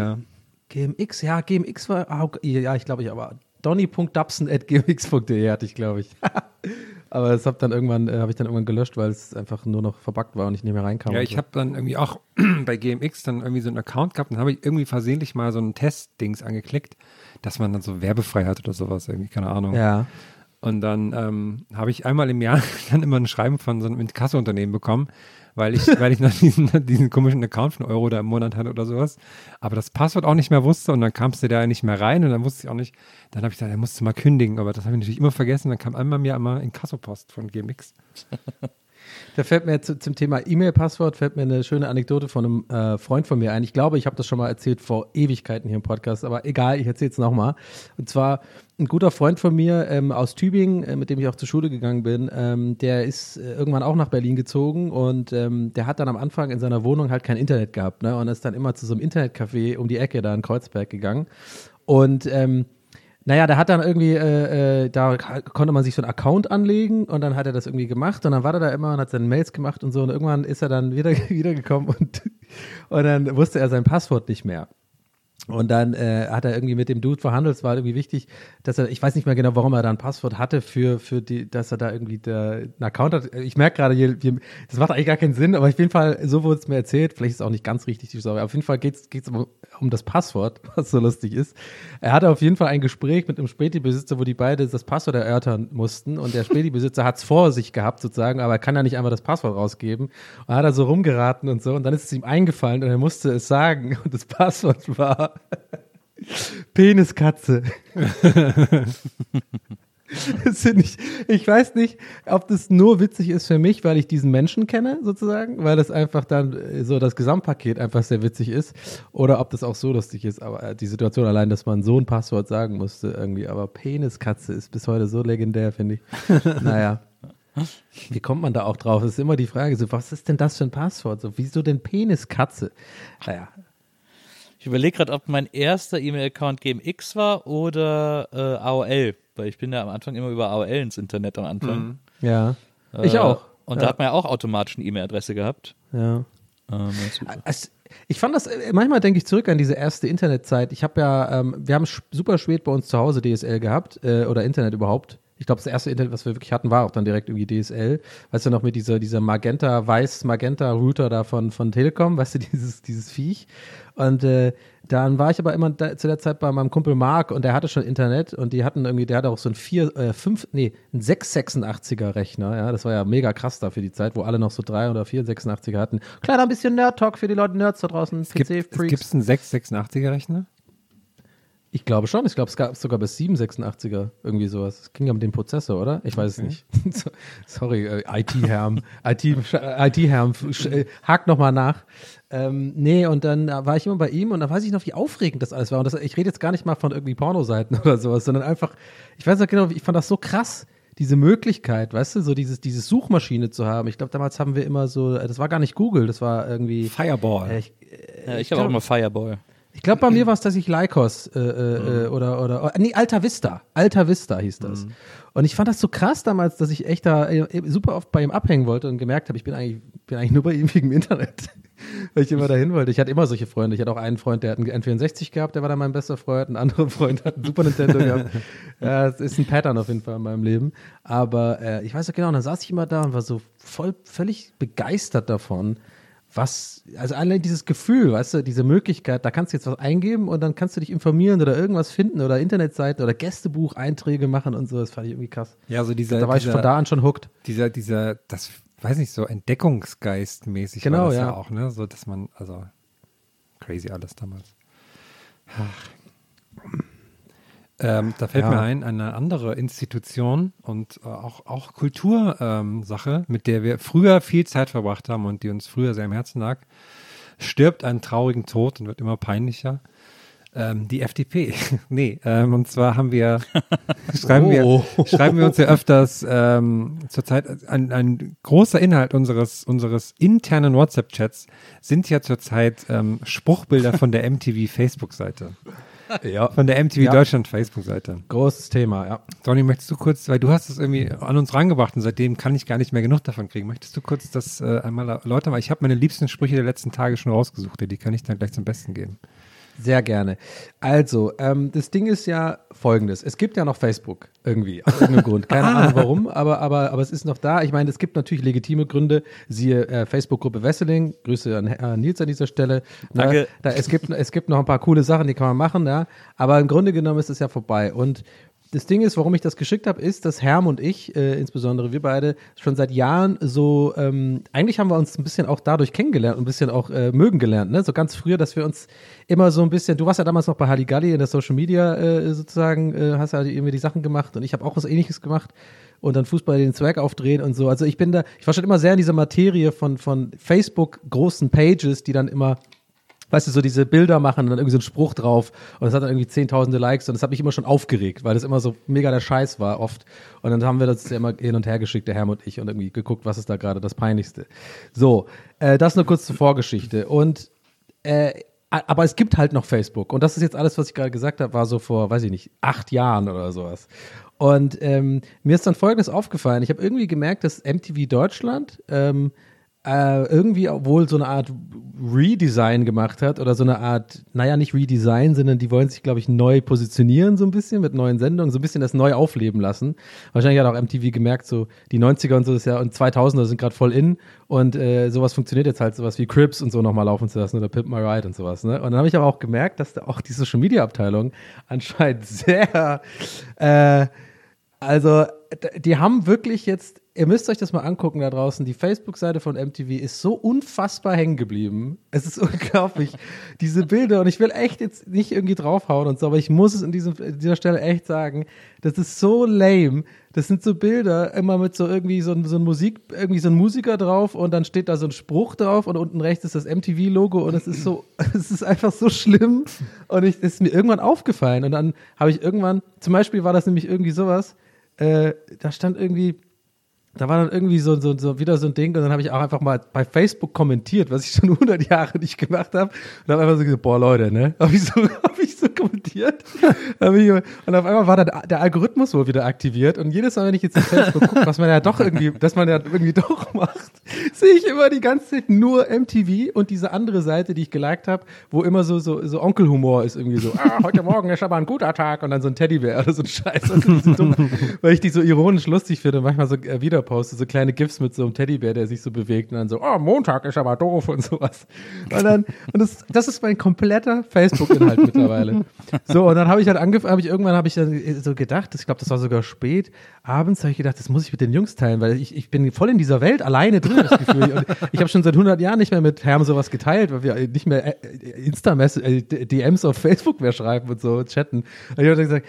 S2: GMX war, ich glaube, aber donny.dubson@gmx.de hatte ich, glaube ich. Aber das habe ich dann irgendwann gelöscht, weil es einfach nur noch verbuggt war und ich nicht mehr reinkam.
S3: Ja, ich habe dann irgendwie auch bei GMX dann irgendwie so einen Account gehabt und habe ich irgendwie versehentlich mal so ein Test-Dings angeklickt, dass man dann so werbefrei hat oder sowas, irgendwie, keine Ahnung.
S2: Ja.
S3: Und dann habe ich einmal im Jahr dann immer ein Schreiben von so einem Inkasso-Unternehmen bekommen, weil ich noch diesen komischen Account von Euro da im Monat hatte oder sowas. Aber das Passwort auch nicht mehr wusste und dann kamst du da nicht mehr rein und dann wusste ich auch nicht, dann habe ich gesagt, er musste mal kündigen, aber das habe ich natürlich immer vergessen. Dann kam einmal im Jahr immer Inkassopost von GMX.
S2: Da fällt mir zum Thema E-Mail-Passwort eine schöne Anekdote von einem Freund von mir ein. Ich glaube, ich habe das schon mal erzählt vor Ewigkeiten hier im Podcast, aber egal, ich erzähle es nochmal. Und zwar ein guter Freund von mir aus Tübingen, mit dem ich auch zur Schule gegangen bin, der ist irgendwann auch nach Berlin gezogen und der hat dann am Anfang in seiner Wohnung halt kein Internet gehabt, ne? Und ist dann immer zu so einem Internetcafé um die Ecke da in Kreuzberg gegangen. Und der hat dann irgendwie, da konnte man sich so einen Account anlegen und dann hat er das irgendwie gemacht und dann war er da immer und hat seine Mails gemacht und so und irgendwann ist er dann wiedergekommen und dann wusste er sein Passwort nicht mehr. Und dann hat er irgendwie mit dem Dude verhandelt, es war irgendwie wichtig, dass ich weiß nicht mehr genau, warum er da ein Passwort hatte dass er da irgendwie einen Account hat. Ich merke gerade, das macht eigentlich gar keinen Sinn, aber auf jeden Fall, so wurde es mir erzählt, vielleicht ist es auch nicht ganz richtig, die Story, auf jeden Fall geht's um das Passwort, was so lustig ist. Er hatte auf jeden Fall ein Gespräch mit einem Späti-Besitzer, wo die beide das Passwort erörtern mussten und der Späti-Besitzer hat es vor sich gehabt sozusagen, aber er kann ja nicht einfach das Passwort rausgeben und hat er so rumgeraten und so und dann ist es ihm eingefallen und er musste es sagen und das Passwort war Peniskatze. Ich weiß nicht, ob das nur witzig ist für mich, weil ich diesen Menschen kenne, sozusagen, weil das einfach dann so das Gesamtpaket einfach sehr witzig ist, oder ob das auch so lustig ist, aber die Situation allein, dass man so ein Passwort sagen musste irgendwie, aber Peniskatze ist bis heute so legendär, finde ich. Naja. Wie kommt man da auch drauf? Das ist immer die Frage, so, was ist denn das für ein Passwort? So, wieso denn Peniskatze? Naja.
S4: Ich überlege gerade, ob mein erster E-Mail-Account GMX war oder AOL, weil ich bin ja am Anfang immer über AOL ins Internet am Anfang.
S2: Ja, ich auch.
S4: Und da hat man ja auch automatisch eine E-Mail-Adresse gehabt.
S2: Ja. Ich fand das, manchmal denke ich zurück an diese erste Internetzeit. Wir haben super spät bei uns zu Hause DSL gehabt oder Internet überhaupt. Ich glaube, das erste Internet, was wir wirklich hatten, war auch dann direkt irgendwie DSL. Weißt du noch, mit dieser Weiß-Magenta-Router da von Telekom, weißt du, dieses Viech. Und dann war ich aber immer zu der Zeit bei meinem Kumpel Marc und der hatte schon Internet und der hatte auch so einen 686er Rechner, ja, das war ja mega krass da für die Zeit, wo alle noch so 3 oder 4 86er hatten. Kleiner bisschen Nerd-Talk für die Nerds da draußen, PC-Freaks.
S3: Gibt es einen 686er Rechner?
S2: Ich glaube schon. Ich glaube, es gab sogar bis 786er irgendwie sowas. Es ging ja um den Prozessor, oder? Ich weiß es nicht. Sorry, IT-Herm. IT-Herm, hakt nochmal nach. Nee, und dann war ich immer bei ihm und da weiß ich noch, wie aufregend das alles war. Und ich rede jetzt gar nicht mal von irgendwie Pornoseiten oder sowas, sondern einfach, ich weiß noch genau, ich fand das so krass, diese Möglichkeit, weißt du, so diese Suchmaschine zu haben. Ich glaube, damals haben wir immer so, das war gar nicht Google, das war irgendwie
S3: Fireball.
S4: Ich habe auch immer Fireball.
S2: Ich glaube, bei mir war es, dass ich Lycos nee, Alta Vista hieß das. Und ich fand das so krass damals, dass ich echt da super oft bei ihm abhängen wollte und gemerkt habe, ich bin eigentlich nur bei ihm wegen dem Internet, weil ich immer dahin wollte. Ich hatte immer solche Freunde. Ich hatte auch einen Freund, der hat einen N64 gehabt, der war dann mein bester Freund. Ein anderer Freund hat einen Super Nintendo gehabt. Ja, das ist ein Pattern auf jeden Fall in meinem Leben. Aber ich weiß noch genau, dann saß ich immer da und war so völlig begeistert davon, also allein dieses Gefühl, weißt du, diese Möglichkeit, da kannst du jetzt was eingeben und dann kannst du dich informieren oder irgendwas finden oder Internetseiten oder Gästebucheinträge machen und so, das fand ich irgendwie krass.
S3: Ja, so
S2: da war ich von da an schon hooked.
S3: Das, weiß nicht, so Entdeckungsgeist-mäßig
S2: genau,
S3: war das ja auch, ne, so, dass man, also crazy alles damals. Da fällt mir ein, eine andere Institution und auch Kultursache, mit der wir früher viel Zeit verbracht haben und die uns früher sehr am Herzen lag, stirbt einen traurigen Tod und wird immer peinlicher. Die FDP. Und zwar schreiben wir uns ja öfters zurzeit, ein großer Inhalt unseres internen WhatsApp-Chats sind ja zurzeit Spruchbilder von der MTV Facebook-Seite. Ja. Von der MTV Deutschland Facebook-Seite.
S2: Großes Thema, ja.
S3: Donny, möchtest du kurz, weil du hast es irgendwie an uns rangebracht und seitdem kann ich gar nicht mehr genug davon kriegen. Möchtest du kurz das einmal erläutern? Weil ich habe meine liebsten Sprüche der letzten Tage schon rausgesucht, die kann ich dann gleich zum Besten geben.
S2: Sehr gerne. Also, das Ding ist ja folgendes. Es gibt ja noch Facebook irgendwie, aus irgendeinem Grund. Keine Ahnung warum, aber es ist noch da. Ich meine, es gibt natürlich legitime Gründe. Siehe Facebook-Gruppe Wesseling. Grüße an Nils an dieser Stelle.
S4: Danke.
S2: Es gibt noch ein paar coole Sachen, die kann man machen, ja. Aber im Grunde genommen ist es ja vorbei. Und das Ding ist, warum ich das geschickt habe, ist, dass Herm und ich, insbesondere wir beide, schon seit Jahren so, eigentlich haben wir uns ein bisschen auch dadurch kennengelernt und ein bisschen auch mögen gelernt, ne? So ganz früher, dass wir uns immer so ein bisschen, du warst ja damals noch bei Halligalli in der Social Media sozusagen, hast ja irgendwie die Sachen gemacht und ich habe auch was Ähnliches gemacht und dann Fußball den Swag aufdrehen und so. Also ich war schon immer sehr in dieser Materie von Facebook großen Pages, die dann immer, weißt du, so diese Bilder machen und dann irgendwie so ein Spruch drauf und das hat dann irgendwie 10.000 Likes und das hat mich immer schon aufgeregt, weil das immer so mega der Scheiß war oft und dann haben wir das ja immer hin und her geschickt, der Herm und ich, und irgendwie geguckt, was ist da gerade das Peinlichste. So, das nur kurz zur Vorgeschichte und aber es gibt halt noch Facebook und das ist jetzt alles, was ich gerade gesagt habe, war so vor, weiß ich nicht, 8 Jahren oder sowas. Und mir ist dann Folgendes aufgefallen, ich habe irgendwie gemerkt, dass MTV Deutschland irgendwie wohl so eine Art Redesign gemacht hat oder so eine Art, naja, nicht Redesign, sondern die wollen sich, glaube ich, neu positionieren so ein bisschen mit neuen Sendungen, so ein bisschen das neu aufleben lassen. Wahrscheinlich hat auch MTV gemerkt, so die 90er und so ist ja und 2000er sind gerade voll in und sowas funktioniert jetzt halt, sowas wie Crips und so nochmal laufen zu lassen oder Pimp My Ride und sowas, ne? Und dann habe ich aber auch gemerkt, dass da auch die Social Media Abteilung anscheinend sehr, also die haben wirklich jetzt, ihr müsst euch das mal angucken da draußen, die Facebook-Seite von MTV ist so unfassbar hängen geblieben. Es ist unglaublich, diese Bilder, und ich will echt jetzt nicht irgendwie draufhauen und so, aber ich muss es an dieser Stelle echt sagen, das ist so lame. Das sind so Bilder, immer mit so irgendwie so ein Musiker drauf und dann steht da so ein Spruch drauf und unten rechts ist das MTV-Logo und es ist einfach so schlimm und es ist mir irgendwann aufgefallen und dann habe ich irgendwann, zum Beispiel war das nämlich irgendwie sowas, da stand irgendwie, da war dann irgendwie so wieder so ein Ding und dann habe ich auch einfach mal bei Facebook kommentiert, was ich schon 100 Jahre nicht gemacht habe und habe einfach so gesagt, boah Leute, ne, habe ich so kommentiert und auf einmal war dann der Algorithmus wohl wieder aktiviert und jedes Mal, wenn ich jetzt auf Facebook gucke, was man ja irgendwie doch macht, sehe ich immer die ganze Zeit nur MTV und diese andere Seite, die ich geliked habe, wo immer so Onkelhumor ist irgendwie so, heute Morgen ist aber ein guter Tag und dann so ein Teddybär oder so ein Scheiß, so dumm, weil ich die so ironisch lustig finde und manchmal so wieder poste, so kleine GIFs mit so einem Teddybär, der sich so bewegt und dann so, Montag ist aber doof und sowas. Und das ist mein kompletter Facebook-Inhalt mittlerweile. So, und dann habe ich halt irgendwann so gedacht, ich glaube, das war sogar spät, abends habe ich gedacht, das muss ich mit den Jungs teilen, weil ich bin voll in dieser Welt alleine drin, das Gefühl. Und ich habe schon seit 100 Jahren nicht mehr mit Herm sowas geteilt, weil wir nicht mehr DMs auf Facebook mehr schreiben und so chatten. Und ich habe gesagt,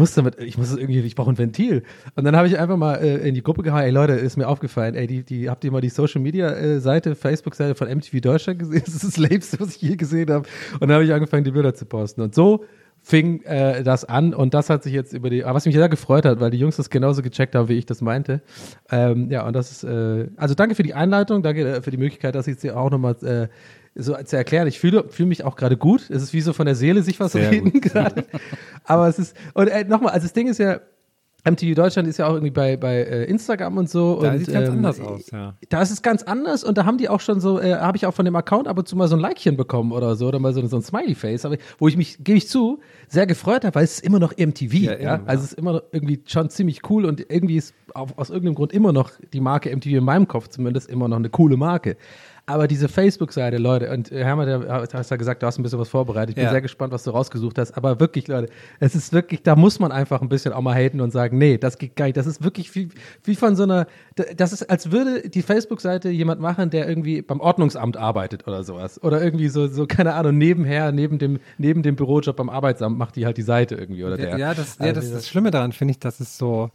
S2: ich brauche ein Ventil. Und dann habe ich einfach mal in die Gruppe gehauen, ey Leute, ist mir aufgefallen, ey, habt ihr mal die Social Media Seite, Facebook-Seite von MTV Deutschland gesehen? Das ist das Lämste, was ich je gesehen habe. Und dann habe ich angefangen, die Bilder zu posten. Und so fing das an und das hat sich jetzt was mich sehr gefreut hat, weil die Jungs das genauso gecheckt haben, wie ich das meinte. Ja, und das ist, also danke für die Einleitung, danke für die Möglichkeit, das jetzt hier auch nochmal so zu erklären. Ich fühle mich auch gerade gut. Es ist wie so von der Seele sich was reden gerade. Aber es ist, und nochmal, also das Ding ist ja, MTV Deutschland ist ja auch irgendwie bei Instagram und so.
S3: Da
S2: und,
S3: sieht ganz anders aus, ja.
S2: Da ist es ganz anders und da haben die auch schon so, habe ich auch von dem Account ab und zu mal so ein Likechen bekommen oder so, oder mal so ein Smiley-Face, wo ich mich, gebe ich zu, sehr gefreut habe, weil es ist immer noch MTV, ja. Also es ist immer noch irgendwie schon ziemlich cool und irgendwie ist aus irgendeinem Grund immer noch die Marke MTV in meinem Kopf zumindest immer noch eine coole Marke. Aber diese Facebook-Seite, Leute, und Hermann, du hast ja gesagt, du hast ein bisschen was vorbereitet. Ich bin sehr gespannt, was du rausgesucht hast. Aber wirklich, Leute, es ist wirklich, da muss man einfach ein bisschen auch mal haten und sagen, nee, das geht gar nicht. Das ist wirklich wie von so einer, das ist, als würde die Facebook-Seite jemand machen, der irgendwie beim Ordnungsamt arbeitet oder sowas. Oder irgendwie so keine Ahnung, nebenher, neben dem Bürojob beim Arbeitsamt macht die halt die Seite irgendwie. Oder
S3: das Schlimme daran finde ich, dass es so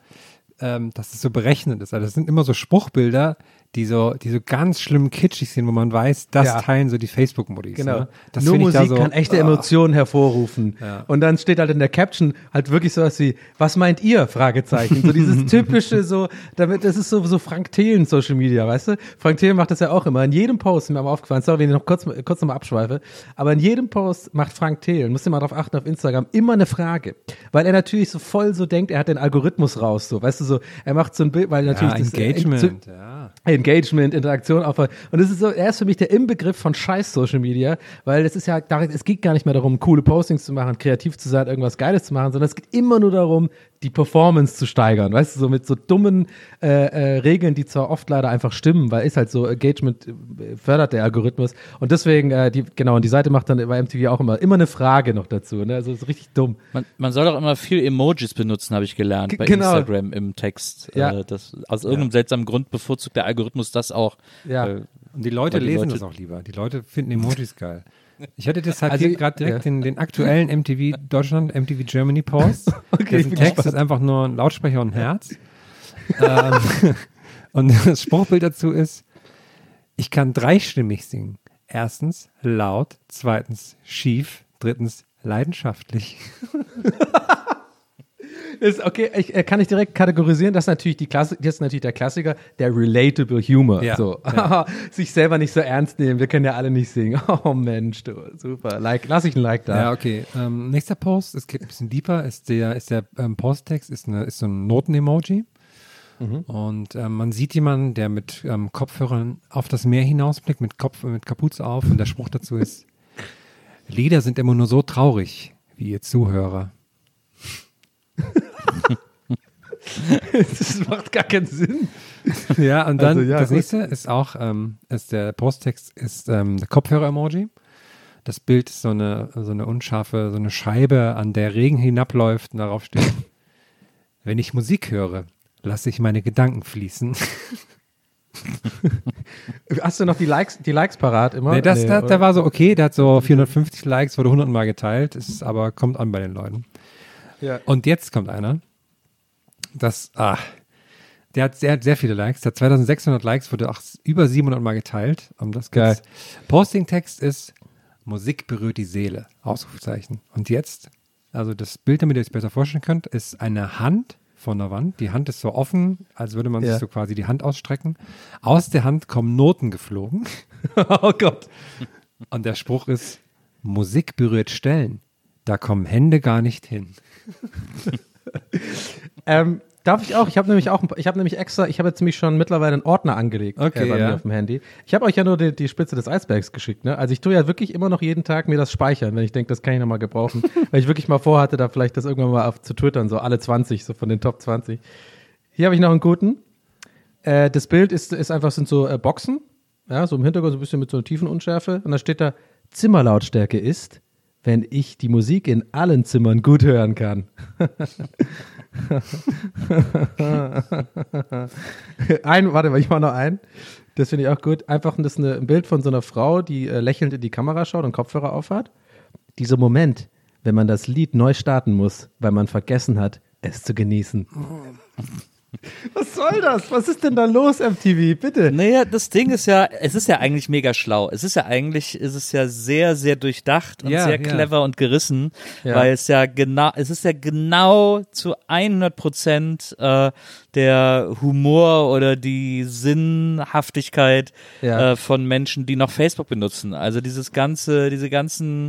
S3: berechnet ist. Also das sind immer so Spruchbilder, die so ganz schlimm kitschig sind, wo man weiß, das teilen so die Facebook-Modis.
S2: Genau.
S3: Ne? Das
S2: Nur Musik
S3: so,
S2: kann echte Emotionen hervorrufen. Ja. Und dann steht halt in der Caption halt wirklich sowas wie, was meint ihr? Fragezeichen. So dieses typische das ist so Frank Thelen Social Media, weißt du? Frank Thelen macht das ja auch immer. In jedem Post, mir mal aufgefallen, sorry, wenn ich noch kurz nochmal abschweife, aber in jedem Post macht Frank Thelen, musst du mal drauf achten, auf Instagram, immer eine Frage. Weil er natürlich so voll so denkt, er hat den Algorithmus raus, so, weißt du, so, er macht so ein Bild, weil natürlich Engagement, Interaktion aufbauen. Und das ist so, er ist für mich der Inbegriff von scheiß Social Media, weil es ist ja, es geht gar nicht mehr darum, coole Postings zu machen, kreativ zu sein, irgendwas Geiles zu machen, sondern es geht immer nur darum, die Performance zu steigern, weißt du, so mit so dummen Regeln, die zwar oft leider einfach stimmen, weil ist halt so, Engagement fördert der Algorithmus und deswegen, und die Seite macht dann bei MTV auch immer eine Frage noch dazu, ne? Also ist richtig dumm.
S4: Man soll doch immer viel Emojis benutzen, habe ich gelernt, bei Instagram im Text.
S2: Ja.
S4: Das, aus irgendeinem seltsamen Grund bevorzugt der Algorithmus das auch.
S2: Ja.
S3: Und die Leute lesen das auch lieber. Die Leute finden Emojis geil. Ich hatte das halt hier gerade direkt den aktuellen MTV Deutschland, MTV Germany Post.
S2: Okay,
S3: der Text ist einfach nur ein Lautsprecher und ein Herz. Und das Spruchbild dazu ist, ich kann dreistimmig singen. Erstens laut, zweitens schief, drittens leidenschaftlich.
S2: Kann ich direkt kategorisieren, das ist natürlich der Klassiker, der relatable Humor.
S3: Ja,
S2: so. Sich selber nicht so ernst nehmen, wir können ja alle nicht singen. Oh Mensch, du, super. Lass ich ein Like da.
S3: Ja, okay. Nächster Post, es geht ein bisschen deeper, ist der Posttext, ist so ein Noten-Emoji. Mhm. Und man sieht jemanden, der mit Kopfhörern auf das Meer hinausblickt, mit Kapuze auf, und der Spruch dazu ist: Lieder sind immer nur so traurig, wie ihr Zuhörer.
S2: Das macht gar keinen Sinn.
S3: Ja, und dann das nächste ist auch, der Posttext ist der Kopfhörer-Emoji. Das Bild ist so eine unscharfe, so eine Scheibe, an der Regen hinabläuft, und darauf steht: Wenn ich Musik höre, lasse ich meine Gedanken fließen.
S2: Hast du noch die Likes parat immer?
S3: Nee, der war so okay, der hat so 450 Likes, wurde 100 Mal geteilt, aber kommt an bei den Leuten.
S2: Ja.
S3: Und jetzt kommt einer, der hat sehr viele Likes, der hat 2600 Likes, wurde auch über 700 Mal geteilt.
S2: Geil.
S3: Posting-Text ist: Musik berührt die Seele, Ausrufezeichen. Und jetzt, also das Bild, damit ihr es besser vorstellen könnt, ist eine Hand von der Wand. Die Hand ist so offen, als würde man sich so quasi die Hand ausstrecken. Aus der Hand kommen Noten geflogen.
S2: Oh Gott.
S3: Und der Spruch ist: Musik berührt Stellen, da kommen Hände gar nicht hin.
S2: Darf ich auch? Ich habe nämlich jetzt nämlich schon mittlerweile einen Ordner angelegt bei mir auf dem Handy. Ich habe euch ja nur die Spitze des Eisbergs geschickt, ne? Also ich tue ja wirklich immer noch jeden Tag mir das speichern, wenn ich denke, das kann ich nochmal gebrauchen. Weil ich wirklich mal vorhatte, da vielleicht das irgendwann mal zu twittern, so alle 20, so von den Top 20. Hier habe ich noch einen guten. Das Bild sind so Boxen, ja, so im Hintergrund so ein bisschen mit so einer tiefen Unschärfe. Und da steht da: Zimmerlautstärke ist, wenn ich die Musik in allen Zimmern gut hören kann. Ich mache noch einen. Das finde ich auch gut. Einfach ein Bild von so einer Frau, die lächelnd in die Kamera schaut und Kopfhörer aufhat. Dieser Moment, wenn man das Lied neu starten muss, weil man vergessen hat, es zu genießen. Was soll das? Was ist denn da los, MTV? Bitte.
S4: Naja, das Ding ist ja, es ist ja eigentlich mega schlau. Es ist ja sehr, sehr durchdacht und sehr clever und gerissen, weil es ist ja genau zu 100% der Humor oder die Sinnhaftigkeit von Menschen, die noch Facebook benutzen. Also diese ganzen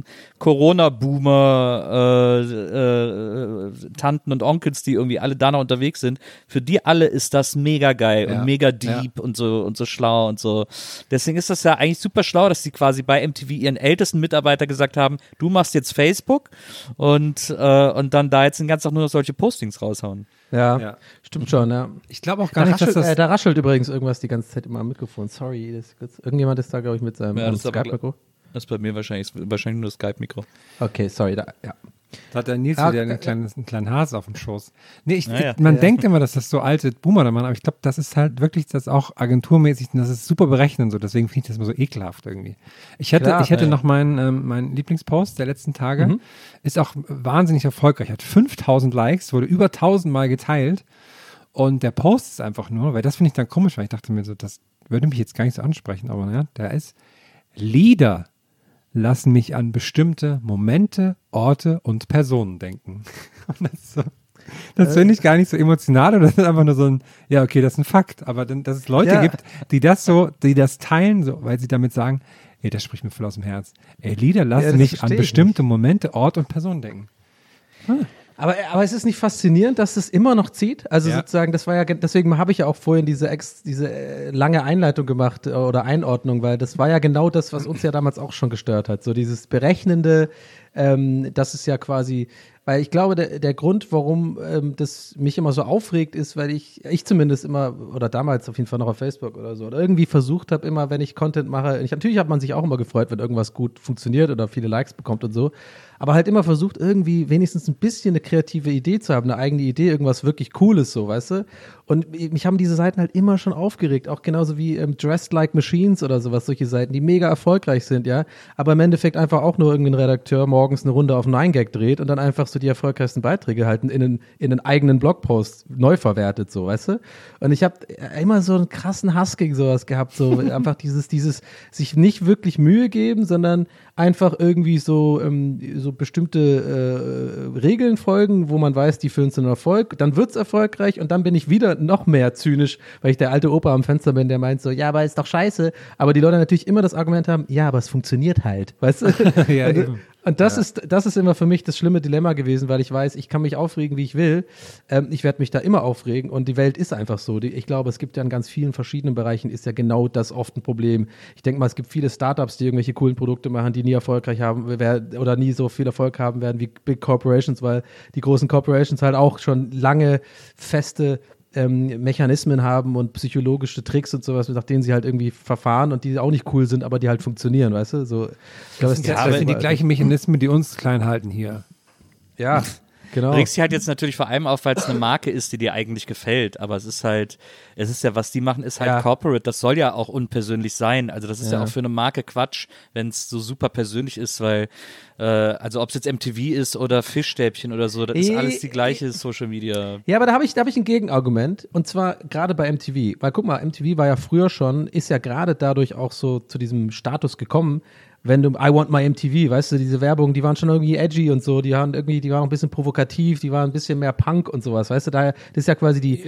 S4: Corona-Boomer Tanten und Onkels, die irgendwie alle da noch unterwegs sind, für die alle ist das mega geil und mega deep und so schlau und so. Deswegen ist das ja eigentlich super schlau, dass sie quasi bei MTV ihren ältesten Mitarbeiter gesagt haben, du machst jetzt Facebook und dann da jetzt den ganzen Tag nur noch solche Postings raushauen.
S2: Ja, stimmt schon, ja.
S3: Ich glaube auch gar nicht, dass das...
S2: Da raschelt übrigens irgendwas die ganze Zeit immer am Mikrofon. Sorry, irgendjemand ist da, glaube ich, mit seinem Skype-Mikro.
S4: Das ist bei mir wahrscheinlich nur das Skype-Mikro.
S2: Okay, sorry, da
S3: hat der Nils wieder einen kleinen Hase auf dem Schoß. Nee, man denkt immer, dass das so alte Boomer da machen, aber ich glaube, das ist halt wirklich das auch agenturmäßig, und das ist super berechnen so, deswegen finde ich das immer so ekelhaft irgendwie. Ich hätte noch meinen Lieblingspost der letzten Tage, ist auch wahnsinnig erfolgreich, hat 5000 Likes, wurde über 1000 Mal geteilt und der Post ist einfach nur, weil das finde ich dann komisch, weil ich dachte mir so, das würde mich jetzt gar nicht so ansprechen, aber naja, der ist Lieder lassen mich an bestimmte Momente, Orte und Personen denken. Und das finde ich gar nicht so emotional, oder das ist einfach nur so ein, ja, okay, das ist ein Fakt, aber dann, dass es Leute gibt, die das teilen, so, weil sie damit sagen, ey, das spricht mir voll aus dem Herz. Ey, Lieder lassen mich an bestimmte Momente, Ort und Personen denken.
S2: Aber es ist nicht faszinierend, dass es immer noch zieht? Also sozusagen, das war ja, deswegen habe ich ja auch vorhin diese lange Einleitung gemacht oder Einordnung, weil das war ja genau das, was uns ja damals auch schon gestört hat. So dieses Berechnende, das ist ja quasi, weil ich glaube, der Grund, warum das mich immer so aufregt, ist, weil ich zumindest immer, oder damals auf jeden Fall noch auf Facebook oder so, oder irgendwie versucht habe, immer, wenn ich Content mache, natürlich hat man sich auch immer gefreut, wenn irgendwas gut funktioniert oder viele Likes bekommt und so, aber halt immer versucht, irgendwie wenigstens ein bisschen eine kreative Idee zu haben, eine eigene Idee, irgendwas wirklich Cooles, so, weißt du? Und mich haben diese Seiten halt immer schon aufgeregt, auch genauso wie Dressed Like Machines oder sowas, solche Seiten, die mega erfolgreich sind, ja, aber im Endeffekt einfach auch nur irgendein Redakteur morgens eine Runde auf 9gag dreht und dann einfach so die erfolgreichsten Beiträge halt in einen eigenen Blogpost neu verwertet, so, weißt du? Und ich habe immer so einen krassen Hass gegen sowas gehabt, so einfach dieses sich nicht wirklich Mühe geben, sondern einfach irgendwie so bestimmte Regeln folgen, wo man weiß, die führen zu einem Erfolg, dann wird's erfolgreich und dann bin ich wieder noch mehr zynisch, weil ich der alte Opa am Fenster bin, der meint so, ja, aber ist doch scheiße, aber die Leute natürlich immer das Argument haben, ja, aber es funktioniert halt, weißt du?
S3: Ja, eben.
S2: Und das ist immer für mich das schlimme Dilemma gewesen, weil ich weiß, ich kann mich aufregen, wie ich will. Ich werde mich da immer aufregen und die Welt ist einfach so. Ich glaube, es gibt ja in ganz vielen verschiedenen Bereichen ist ja genau das oft ein Problem. Ich denke mal, es gibt viele Startups, die irgendwelche coolen Produkte machen, die nie erfolgreich haben oder nie so viel Erfolg haben werden wie Big Corporations, weil die großen Corporations halt auch schon lange feste Mechanismen haben und psychologische Tricks und sowas, nach denen sie halt irgendwie verfahren und die auch nicht cool sind, aber die halt funktionieren, weißt du? So, ich glaub,
S3: das sind die gleichen Mechanismen, die uns klein halten hier.
S2: Ja, genau.
S4: Du regst dich halt jetzt natürlich vor allem auf, weil es eine Marke ist, die dir eigentlich gefällt, aber es ist ja, was die machen, ist halt Corporate, das soll ja auch unpersönlich sein, also das ist ja auch für eine Marke Quatsch, wenn es so super persönlich ist, weil also ob es jetzt MTV ist oder Fischstäbchen oder so, das ist alles die gleiche Social Media.
S2: Ja, aber da hab ich ein Gegenargument und zwar gerade bei MTV, weil guck mal, MTV war ja früher schon, ist ja gerade dadurch auch so zu diesem Status gekommen, wenn du I Want My MTV, weißt du, diese Werbung, die waren schon irgendwie edgy und so, die waren ein bisschen provokativ, die waren ein bisschen mehr Punk und sowas, weißt du, daher, das ist ja quasi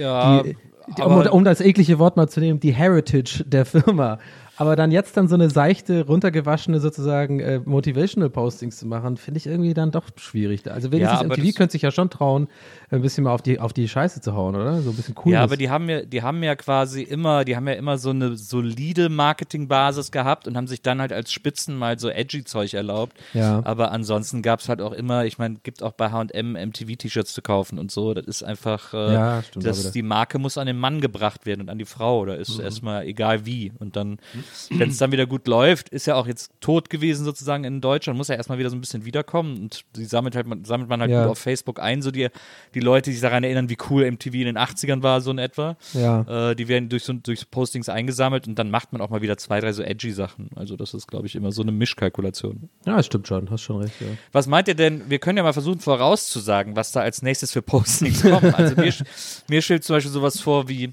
S2: um das eklige Wort mal zu nehmen, die Heritage der Firma. Aber dann jetzt so eine seichte, runtergewaschene sozusagen Motivational Postings zu machen, finde ich irgendwie dann doch schwierig. Also wenigstens MTV könnte sich ja schon trauen, ein bisschen mal auf die Scheiße zu hauen, oder? So ein bisschen cool.
S4: Ja, aber die haben ja immer so eine solide Marketingbasis gehabt und haben sich dann halt als Spitzen mal so edgy Zeug erlaubt.
S2: Ja.
S4: Aber ansonsten gab es halt auch immer, ich meine, gibt auch bei H&M MTV-T-Shirts zu kaufen und so. Das ist einfach, die Marke muss an den Mann gebracht werden und an die Frau. Da ist erstmal egal wie. Und dann wenn es dann wieder gut läuft, ist ja auch jetzt tot gewesen sozusagen in Deutschland, muss ja erstmal wieder so ein bisschen wiederkommen und die sammelt man halt gut auf Facebook ein, so die Leute, die sich daran erinnern, wie cool MTV in den 80ern war, so in etwa.
S2: Ja.
S4: Die werden durch Postings eingesammelt und dann macht man auch mal wieder 2, 3 so edgy Sachen. Also das ist, glaube ich, immer so eine Mischkalkulation.
S2: Ja, das stimmt schon, hast schon recht, ja.
S4: Was meint ihr denn, wir können ja mal versuchen vorauszusagen, was da als nächstes für Postings kommen. Also mir stellt zum Beispiel sowas vor wie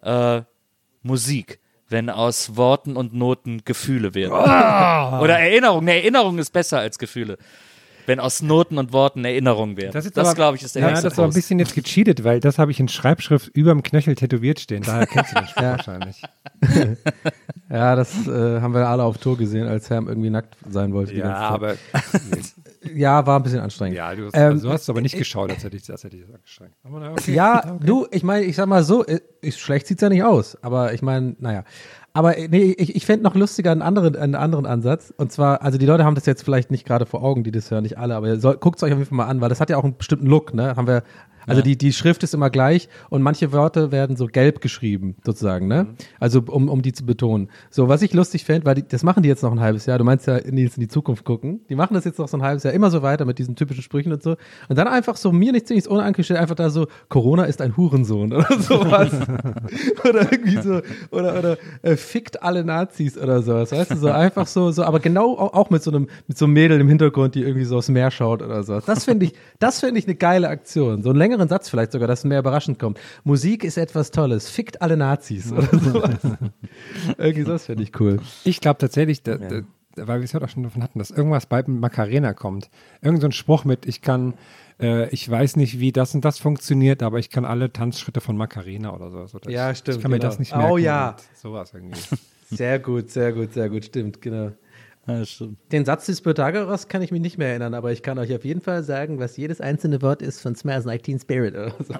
S4: Musik. Wenn aus Worten und Noten Gefühle werden. Oder Erinnerung. Eine Erinnerung ist besser als Gefühle. wenn aus Noten und Worten Erinnerungen werden. Das glaube ich, ist der nächste
S3: Post. Das war ein bisschen jetzt gecheatet, weil das habe ich in Schreibschrift über dem Knöchel tätowiert stehen. Daher kennst du den Spruch wahrscheinlich.
S2: Ja, das haben wir alle auf Tour gesehen, als Herm irgendwie nackt sein wollte.
S3: Ja, aber...
S2: Ja, war ein bisschen anstrengend.
S3: Ja, du hast es aber nicht geschaut, als hätte ich das angestrengt. Aber okay,
S2: ja, okay. Du, ich meine, ich sag mal so, schlecht sieht's ja nicht aus, aber ich meine, naja. Aber nee, ich fände noch lustiger einen anderen Ansatz. Und zwar, also die Leute haben das jetzt vielleicht nicht gerade vor Augen, die das hören, nicht alle, aber guckt es euch auf jeden Fall mal an, weil das hat ja auch einen bestimmten Look, ne? Haben wir. Also die Schrift ist immer gleich und manche Wörter werden so gelb geschrieben, sozusagen, ne? Also um die zu betonen. So, was ich lustig fände, weil das machen die jetzt noch ein halbes Jahr, du meinst ja in die Zukunft gucken, die machen das jetzt noch so ein halbes Jahr immer so weiter mit diesen typischen Sprüchen und so. Und dann einfach so, mir nichts ohne angestellt, einfach da so, Corona ist ein Hurensohn oder sowas. Oder irgendwie so, oder fickt alle Nazis oder sowas, weißt du, so einfach so, aber genau auch mit so einem Mädel im Hintergrund, die irgendwie so aufs Meer schaut oder so. Das finde ich eine geile Aktion. So ein längeren Satz vielleicht sogar, dass es mehr überraschend kommt. Musik ist etwas Tolles. Fickt alle Nazis oder sowas. Irgendwie das finde ich cool.
S3: Ich glaube tatsächlich, weil wir es heute auch schon davon hatten, dass irgendwas bei Macarena kommt. Irgend so ein Spruch mit, ich weiß nicht, wie das und das funktioniert, aber ich kann alle Tanzschritte von Macarena oder so.
S2: Ja, stimmt.
S3: Ich kann mir das nicht merken.
S2: Oh ja.
S3: Sowas irgendwie.
S2: Sehr gut, stimmt, genau.
S4: Ja, stimmt.
S2: Den Satz des Pythagoras kann ich mich nicht mehr erinnern, aber ich kann euch auf jeden Fall sagen, was jedes einzelne Wort ist von Smells Like Teen Spirit oder so.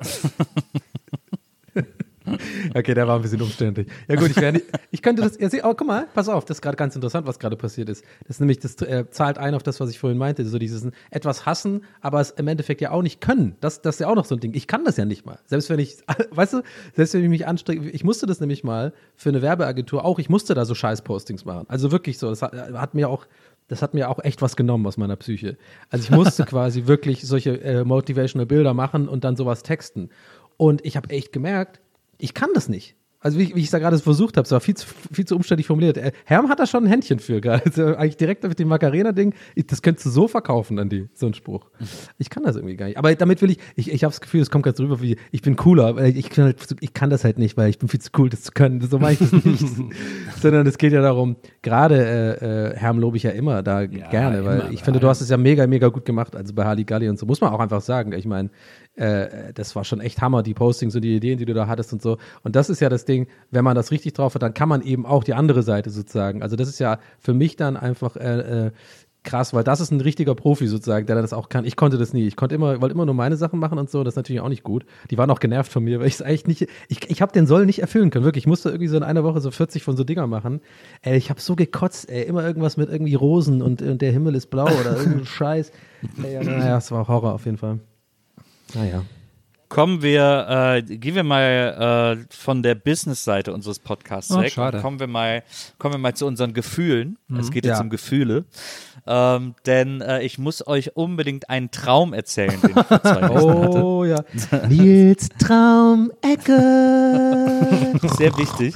S2: Okay, der war ein bisschen umständlich. Ja gut, ich könnte das, guck mal, pass auf, das ist gerade ganz interessant, was gerade passiert ist. Das ist nämlich, das zahlt ein auf das, was ich vorhin meinte, so dieses etwas hassen, aber es im Endeffekt ja auch nicht können. Das ist ja auch noch so ein Ding. Ich kann das ja nicht mal. Selbst wenn ich mich anstrenge, ich musste das nämlich mal für eine Werbeagentur auch, ich musste da so Scheiß-Postings machen. Also wirklich so, das hat mir auch echt was genommen aus meiner Psyche. Also ich musste quasi wirklich solche motivational Bilder machen und dann sowas texten. Und ich habe echt gemerkt, ich kann das nicht. Also wie ich es da gerade versucht habe, es war viel zu umständlich formuliert. Herm hat da schon ein Händchen für gerade. Also eigentlich direkt mit dem Macarena-Ding, das könntest du so verkaufen an die, so ein Spruch. Ich kann das irgendwie gar nicht. Aber damit will ich habe das Gefühl, es kommt ganz rüber wie, ich bin cooler, weil ich kann das halt nicht, weil ich bin viel zu cool, das zu können. So mache ich das nicht. Sondern es geht ja darum, gerade Herm lobe ich ja immer da gerne, weil ich finde, du hast es ja mega, mega gut gemacht, also bei Halligalli und so, muss man auch einfach sagen. Ich meine, das war schon echt Hammer, die Postings und die Ideen, die du da hattest und so. Und das ist ja das Ding, wenn man das richtig drauf hat, dann kann man eben auch die andere Seite sozusagen. Also das ist ja für mich dann einfach krass, weil das ist ein richtiger Profi sozusagen, der das auch kann. Ich konnte das nie. Ich wollte immer nur meine Sachen machen und so. Das ist natürlich auch nicht gut. Die waren auch genervt von mir, weil ich es eigentlich nicht, ich habe den Soll nicht erfüllen können. Wirklich, ich musste irgendwie so in einer Woche so 40 von so Dingern machen. Ich habe so gekotzt, immer irgendwas mit irgendwie Rosen und der Himmel ist blau oder irgendein Scheiß. Naja, es war Horror auf jeden Fall. Naja.
S4: Gehen wir mal von der Business-Seite unseres Podcasts weg.
S3: Schade.
S4: Kommen wir mal zu unseren Gefühlen. Es geht jetzt um Gefühle. Denn ich muss euch unbedingt einen Traum erzählen, den ich vor 2 Wochen hatte.
S2: Oh ja. Nils Traumecke.
S4: Sehr wichtig.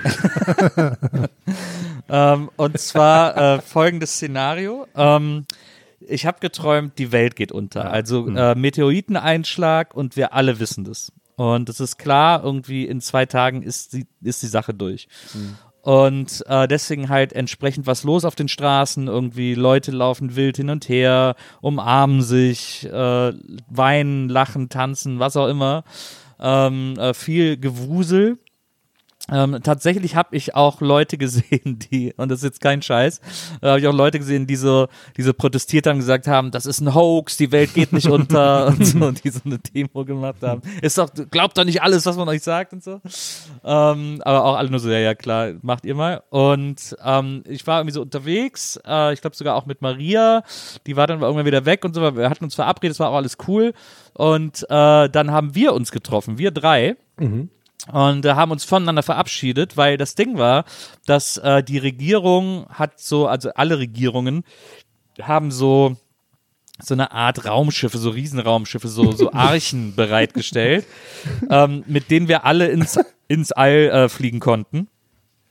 S4: Und zwar folgendes Szenario. Ich habe geträumt, die Welt geht unter. Also Meteoriteneinschlag und wir alle wissen das. Und es ist klar, irgendwie in 2 Tagen ist die Sache durch. Und deswegen halt entsprechend was los auf den Straßen. Irgendwie Leute laufen wild hin und her, umarmen sich, weinen, lachen, tanzen, was auch immer. Viel Gewusel. Tatsächlich habe ich auch Leute gesehen, und das ist jetzt kein Scheiß, habe ich auch Leute gesehen, die so protestiert haben, gesagt haben, das ist ein Hoax, die Welt geht nicht unter und so, und die so eine Demo gemacht haben. Glaubt doch nicht alles, was man euch sagt und so. Aber auch alle nur so, ja klar, macht ihr mal. Und ich war irgendwie so unterwegs, ich glaube sogar auch mit Maria, die war dann irgendwann wieder weg und so, wir hatten uns verabredet, es war auch alles cool. Und dann haben wir uns getroffen, wir 3. Und haben uns voneinander verabschiedet, weil das Ding war, dass die Regierung also alle Regierungen haben so eine Art Raumschiffe, so Riesenraumschiffe, so Archen bereitgestellt, mit denen wir alle ins All fliegen konnten.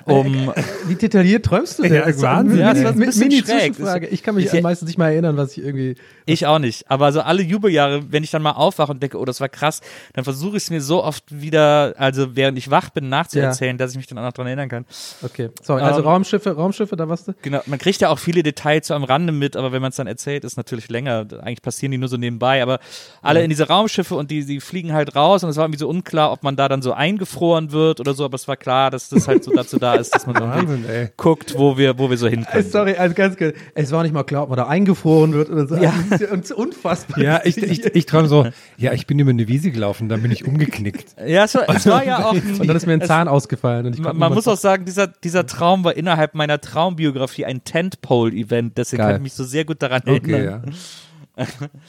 S2: Wie detailliert träumst du denn?
S3: Ja, Wahnsinn.
S4: Ja, das war ein bisschen
S2: Mini-Zwischenfrage. Ich kann mich meistens nicht mal erinnern, was ich irgendwie...
S4: Ich auch nicht, aber so alle Jubeljahre, wenn ich dann mal aufwache und denke, oh, das war krass, dann versuche ich es mir so oft wieder, also während ich wach bin, nachzuerzählen, dass ich mich dann auch noch dran erinnern kann.
S2: Okay, sorry, also Raumschiffe, da warst du?
S4: Genau, man kriegt ja auch viele Details so am Rande mit, aber wenn man es dann erzählt, ist natürlich länger. Eigentlich passieren die nur so nebenbei, aber alle in diese Raumschiffe und die fliegen halt raus und es war irgendwie so unklar, ob man da dann so eingefroren wird oder so, aber es war klar, dass das halt so dazu da ist, dass man irgendwie guckt, wo wir so hinkommen.
S2: Sorry, also ganz kurz, es war nicht mal klar, ob man da eingefroren wird oder so.
S4: Ja.
S2: Das ist ja unfassbar.
S3: Ja, ich träume so, ich bin über eine Wiese gelaufen, dann bin ich umgeknickt.
S4: Ja, es war ja auch
S2: und dann ist mir ein Zahn ausgefallen. Und
S4: man muss auch sagen, dieser Traum war innerhalb meiner Traumbiografie ein Tentpole-Event, deswegen kann ich mich so sehr gut daran erinnern.
S3: Ja.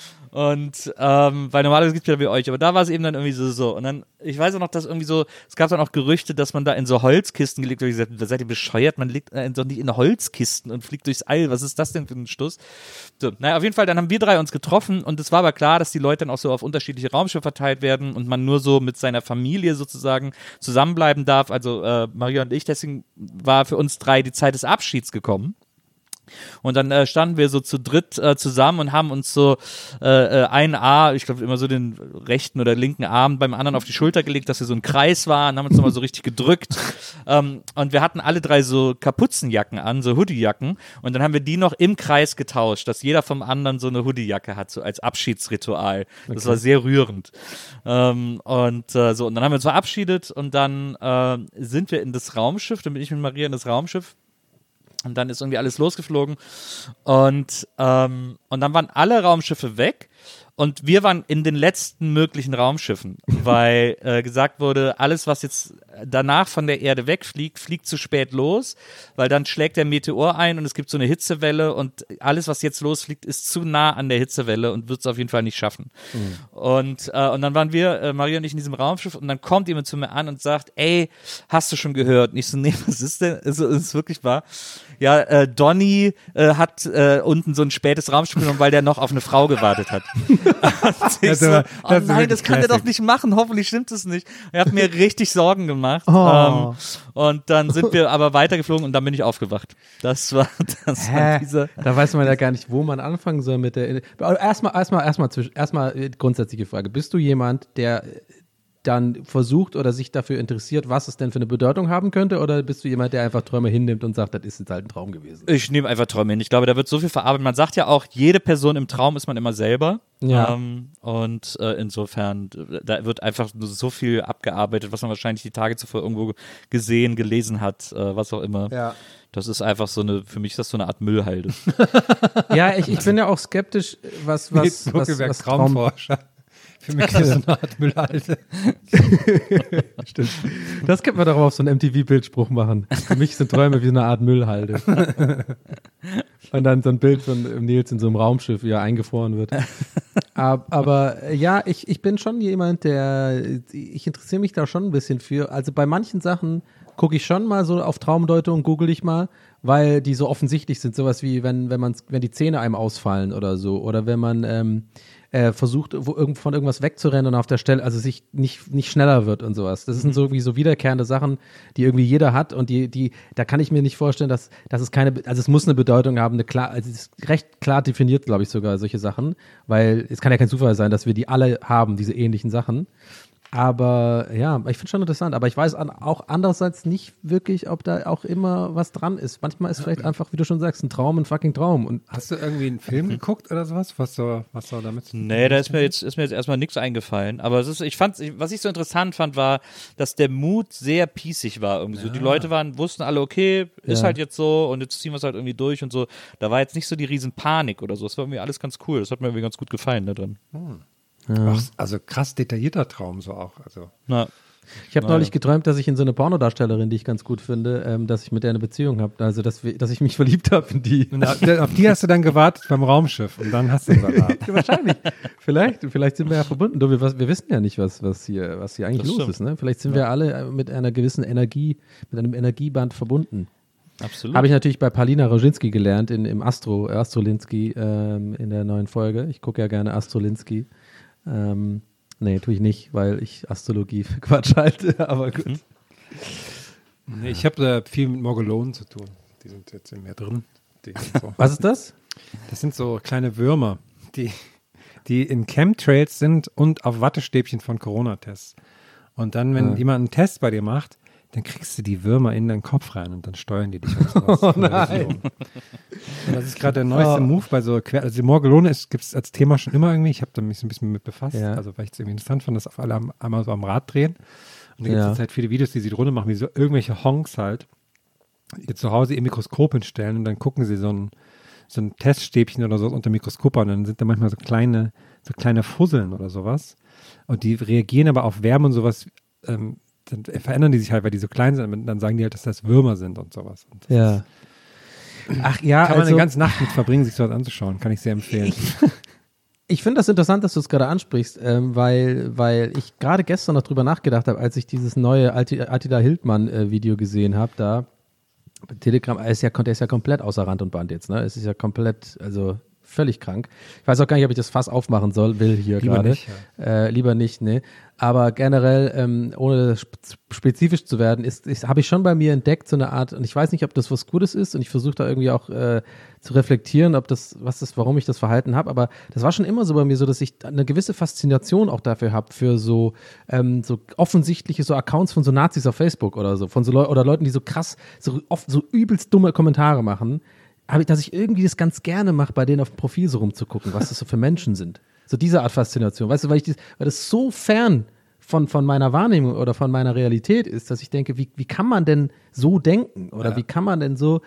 S4: Und weil normalerweise gibt es ja wie euch, aber da war es eben dann irgendwie so. Und dann, ich weiß auch noch, dass irgendwie so, es gab dann auch Gerüchte, dass man da in so Holzkisten gelegt wird. Ich gesagt, seid ihr bescheuert? Man liegt doch nicht in Holzkisten und fliegt durchs All. Was ist das denn für ein Stuss? So, naja, auf jeden Fall, dann haben wir drei uns getroffen und es war aber klar, dass die Leute dann auch so auf unterschiedliche Raumschiffe verteilt werden und man nur so mit seiner Familie sozusagen zusammenbleiben darf. Also Maria und ich, deswegen war für uns drei die Zeit des Abschieds gekommen. Und dann standen wir so zu dritt zusammen und haben uns so einen Arm, ich glaube immer so den rechten oder linken Arm beim anderen auf die Schulter gelegt, dass wir so ein Kreis waren, haben uns nochmal so richtig gedrückt. Und wir hatten alle drei so Kapuzenjacken an, so Hoodiejacken. Und dann haben wir die noch im Kreis getauscht, dass jeder vom anderen so eine Hoodiejacke hat, so als Abschiedsritual. Das war sehr rührend. Und dann haben wir uns verabschiedet und dann sind wir in das Raumschiff, dann bin ich mit Maria in das Raumschiff. Und dann ist irgendwie alles losgeflogen und dann waren alle Raumschiffe weg und wir waren in den letzten möglichen Raumschiffen, weil gesagt wurde, alles, was jetzt danach von der Erde wegfliegt, fliegt zu spät los, weil dann schlägt der Meteor ein und es gibt so eine Hitzewelle und alles, was jetzt losfliegt, ist zu nah an der Hitzewelle und wird es auf jeden Fall nicht schaffen. Und dann waren wir, Maria und ich, in diesem Raumschiff und dann kommt jemand zu mir an und sagt, ey, hast du schon gehört? Und ich so, nee, was ist denn? Ist es wirklich wahr? Ja, Donny hat unten so ein spätes Raumschiff genommen, weil der noch auf eine Frau gewartet hat. Ich so, oh nein, das kann der doch nicht machen, hoffentlich stimmt es nicht. Er hat mir richtig Sorgen gemacht. Und dann sind wir aber weitergeflogen und dann bin ich aufgewacht. Das war dieser...
S2: Da weiß man ja gar nicht, wo man anfangen soll mit der... Erstmal grundsätzliche Frage. Bist du jemand, der dann versucht oder sich dafür interessiert, was es denn für eine Bedeutung haben könnte, oder bist du jemand, der einfach Träume hinnimmt und sagt, das ist jetzt halt ein Traum gewesen?
S4: Ich nehme einfach Träume hin. Ich glaube, da wird so viel verarbeitet. Man sagt ja auch, jede Person im Traum ist man immer selber.
S2: Ja.
S4: Und insofern, da wird einfach so viel abgearbeitet, was man wahrscheinlich die Tage zuvor irgendwo gesehen, gelesen hat, was auch immer.
S2: Ja.
S4: Das ist einfach für mich ist das so eine Art Müllhalde.
S2: Ja, ich bin ja auch skeptisch, was
S3: Traumforscher. Für mich ist das eine Art Müllhalde.
S2: Stimmt. Das könnte man doch auf so einen MTV-Bildspruch machen. Für mich sind Träume wie eine Art Müllhalde. Und dann so ein Bild von Nils in so einem Raumschiff, wie er eingefroren wird. Aber ja, ich bin schon jemand, ich interessiere mich da schon ein bisschen für. Also bei manchen Sachen gucke ich schon mal so auf Traumdeutung, google ich mal, weil die so offensichtlich sind. Sowas wie, wenn die Zähne einem ausfallen oder so. Oder wenn man versucht, von irgendwas wegzurennen und auf der Stelle, also sich nicht schneller wird und sowas. Das sind so irgendwie so wiederkehrende Sachen, die irgendwie jeder hat und da kann ich mir nicht vorstellen, dass es es muss eine Bedeutung haben, es ist recht klar definiert, glaube ich, sogar solche Sachen, weil es kann ja kein Zufall sein, dass wir die alle haben, diese ähnlichen Sachen. Aber ja, ich finde es schon interessant. Aber ich weiß auch andererseits nicht wirklich, ob da auch immer was dran ist. Manchmal ist vielleicht einfach, wie du schon sagst, ein Traum, ein fucking Traum. Und
S3: hast du irgendwie einen Film geguckt oder sowas? Was soll damit zu tun?
S4: Nee, da ist mir jetzt erstmal nichts eingefallen. Aber was ich so interessant fand, war, dass der Mut sehr pießig war. Irgendwie so. Die Leute wussten alle, okay, ist halt jetzt so und jetzt ziehen wir es halt irgendwie durch und so. Da war jetzt nicht so die riesen Panik oder so. Das war irgendwie alles ganz cool. Das hat mir irgendwie ganz gut gefallen da drin.
S3: Ja. Ach, also krass detaillierter Traum so auch. Also.
S4: Na.
S2: Ich habe neulich geträumt, dass ich in so eine Pornodarstellerin, die ich ganz gut finde, dass ich mit der eine Beziehung habe. Also, dass ich mich verliebt habe in die.
S3: Und auf die hast du dann gewartet beim Raumschiff und dann hast du ihn verraten.
S2: Wahrscheinlich. Vielleicht sind wir ja verbunden. Wir wissen ja nicht, was hier eigentlich los ist. Ne? Vielleicht sind wir alle mit einer gewissen Energie, mit einem Energieband verbunden.
S4: Absolut.
S2: Habe ich natürlich bei Paulina Roginski gelernt, im Astrolinski in der neuen Folge. Ich gucke ja gerne Astrolinski. Nee, tue ich nicht, weil ich Astrologie für Quatsch halte, aber gut.
S3: Nee, ich habe da viel mit Morgelonen zu tun. Die sind jetzt in mir drin. So.
S2: Was ist das?
S3: Das sind so kleine Würmer, die in Chemtrails sind und auf Wattestäbchen von Corona-Tests. Und dann, wenn jemand einen Test bei dir macht, dann kriegst du die Würmer in deinen Kopf rein und dann steuern die dich und sowas.
S2: Oh nein.
S3: Und das ist gerade der neueste Move bei so also die Morgelone gibt es als Thema schon immer irgendwie. Ich habe da mich so ein bisschen mit befasst, also weil ich es irgendwie interessant fand, dass auf alle einmal so am Rad drehen. Und da gibt es jetzt halt viele Videos, die sie drunter machen, wie so irgendwelche Honks halt, die zu Hause ihr Mikroskop hinstellen und dann gucken sie so ein Teststäbchen oder so unter dem Mikroskop an und dann sind da manchmal so kleine Fusseln oder sowas. Und die reagieren aber auf Wärme und sowas, dann verändern die sich halt, weil die so klein sind und dann sagen die halt, dass das Würmer sind und sowas. Und
S2: ja. Ach ja,
S3: kann man eine ganze Nacht mit verbringen, sich sowas anzuschauen. Kann ich sehr empfehlen.
S2: Ich finde das interessant, dass du es gerade ansprichst, weil ich gerade gestern noch drüber nachgedacht habe, als ich dieses neue Attila Hildmann-Video gesehen habe, da Telegram, der ist ja komplett außer Rand und Band jetzt, ne? Es ist ja komplett, also völlig krank. Ich weiß auch gar nicht, ob ich das Fass aufmachen will hier gerade. Lieber nicht, ne. Aber generell, ohne spezifisch zu werden, habe ich schon bei mir entdeckt, so eine Art, und ich weiß nicht, ob das was Gutes ist, und ich versuche da irgendwie auch zu reflektieren, warum ich das Verhalten habe, aber das war schon immer so bei mir so, dass ich eine gewisse Faszination auch dafür habe, für so offensichtliche so Accounts von so Nazis auf Facebook oder so, von so oder Leuten, die so krass, so oft so übelst dumme Kommentare machen, dass ich irgendwie das ganz gerne mache, bei denen auf dem Profil so rumzugucken, was das so für Menschen sind. So diese Art Faszination, weißt du, weil das so fern von meiner Wahrnehmung oder von meiner Realität ist, dass ich denke, wie kann man denn so denken? Oder wie kann man denn so,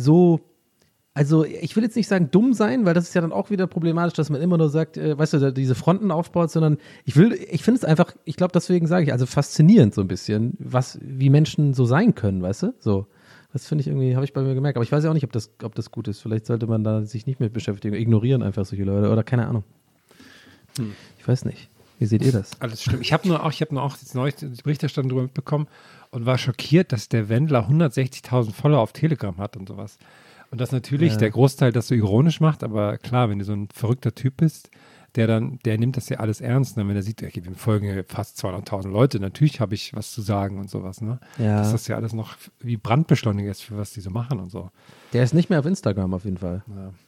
S2: also ich will jetzt nicht sagen dumm sein, weil das ist ja dann auch wieder problematisch, dass man immer nur sagt, weißt du, diese Fronten aufbaut, sondern ich finde es einfach, ich glaube, deswegen sage ich, also faszinierend so ein bisschen, wie Menschen so sein können, weißt du, so. Das finde ich irgendwie, habe ich bei mir gemerkt. Aber ich weiß ja auch nicht, ob das gut ist. Vielleicht sollte man da sich nicht mit beschäftigen. Ignorieren einfach solche Leute oder keine Ahnung. Ich weiß nicht. Wie seht ihr das?
S3: Alles stimmt. Ich habe nur auch jetzt neulich die Berichterstattung darüber mitbekommen und war schockiert, dass der Wendler 160.000 Follower auf Telegram hat und sowas. Und das natürlich der Großteil das so ironisch macht, aber klar, wenn du so ein verrückter Typ bist, der nimmt das ja alles ernst, ne? Wenn er sieht, okay, wir folgen ja fast 200.000 Leute, natürlich habe ich was zu sagen und sowas, ne?
S2: Ja.
S3: Dass das ja alles noch wie Brandbeschleuniger ist, für was die so machen und so.
S2: Der ist nicht mehr auf Instagram auf jeden Fall.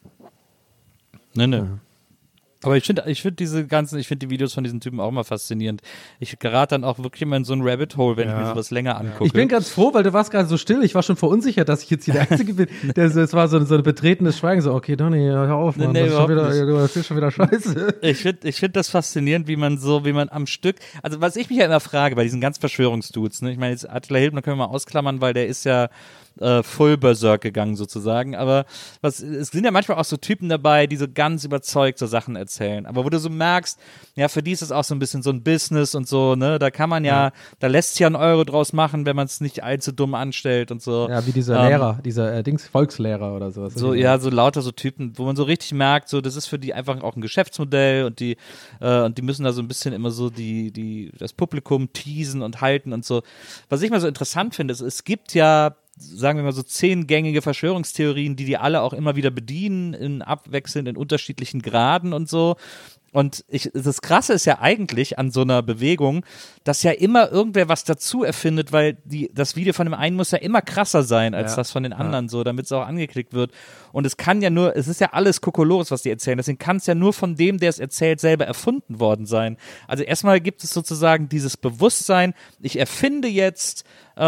S4: Ja. Nee. Ja. Aber ich finde die Videos von diesen Typen auch immer faszinierend. Ich gerate dann auch wirklich immer in so ein Rabbit Hole, wenn ich mir sowas länger angucke.
S2: Ich bin ganz froh, weil du warst gerade so still. Ich war schon verunsichert, dass ich jetzt hier der Einzige bin. Es war so ein betretenes Schweigen. So, okay, Donny, hör auf, Mann. Das ist schon wieder scheiße.
S4: Ich find das faszinierend, wie man am Stück, also was ich mich ja immer frage bei diesen ganz Verschwörungsdudes, ne? Ich meine, jetzt Attila Hildmann können wir mal ausklammern, weil der ist ja full berserk gegangen sozusagen, aber es sind ja manchmal auch so Typen dabei, die so ganz überzeugt so Sachen erzählen, aber wo du so merkst, ja, für die ist es auch so ein bisschen so ein Business und so, ne, da kann man da lässt sich ja einen Euro draus machen, wenn man es nicht allzu dumm anstellt und so.
S2: Ja, wie dieser Lehrer, Volkslehrer oder sowas.
S4: So, so lauter so Typen, wo man so richtig merkt, so, das ist für die einfach auch ein Geschäftsmodell und die müssen da so ein bisschen immer so das Publikum teasen und halten und so. Was ich mal so interessant finde, ist, es gibt ja, sagen wir mal so 10 gängige Verschwörungstheorien, die alle auch immer wieder bedienen, in unterschiedlichen Graden und so. Und das Krasse ist ja eigentlich an so einer Bewegung, dass ja immer irgendwer was dazu erfindet, weil das Video von dem einen muss ja immer krasser sein als das von den anderen, so, damit es auch angeklickt wird. Und es ist ja alles Kokolores, was die erzählen. Deswegen kann es ja nur von dem, der es erzählt, selber erfunden worden sein. Also erstmal gibt es sozusagen dieses Bewusstsein, ich erfinde jetzt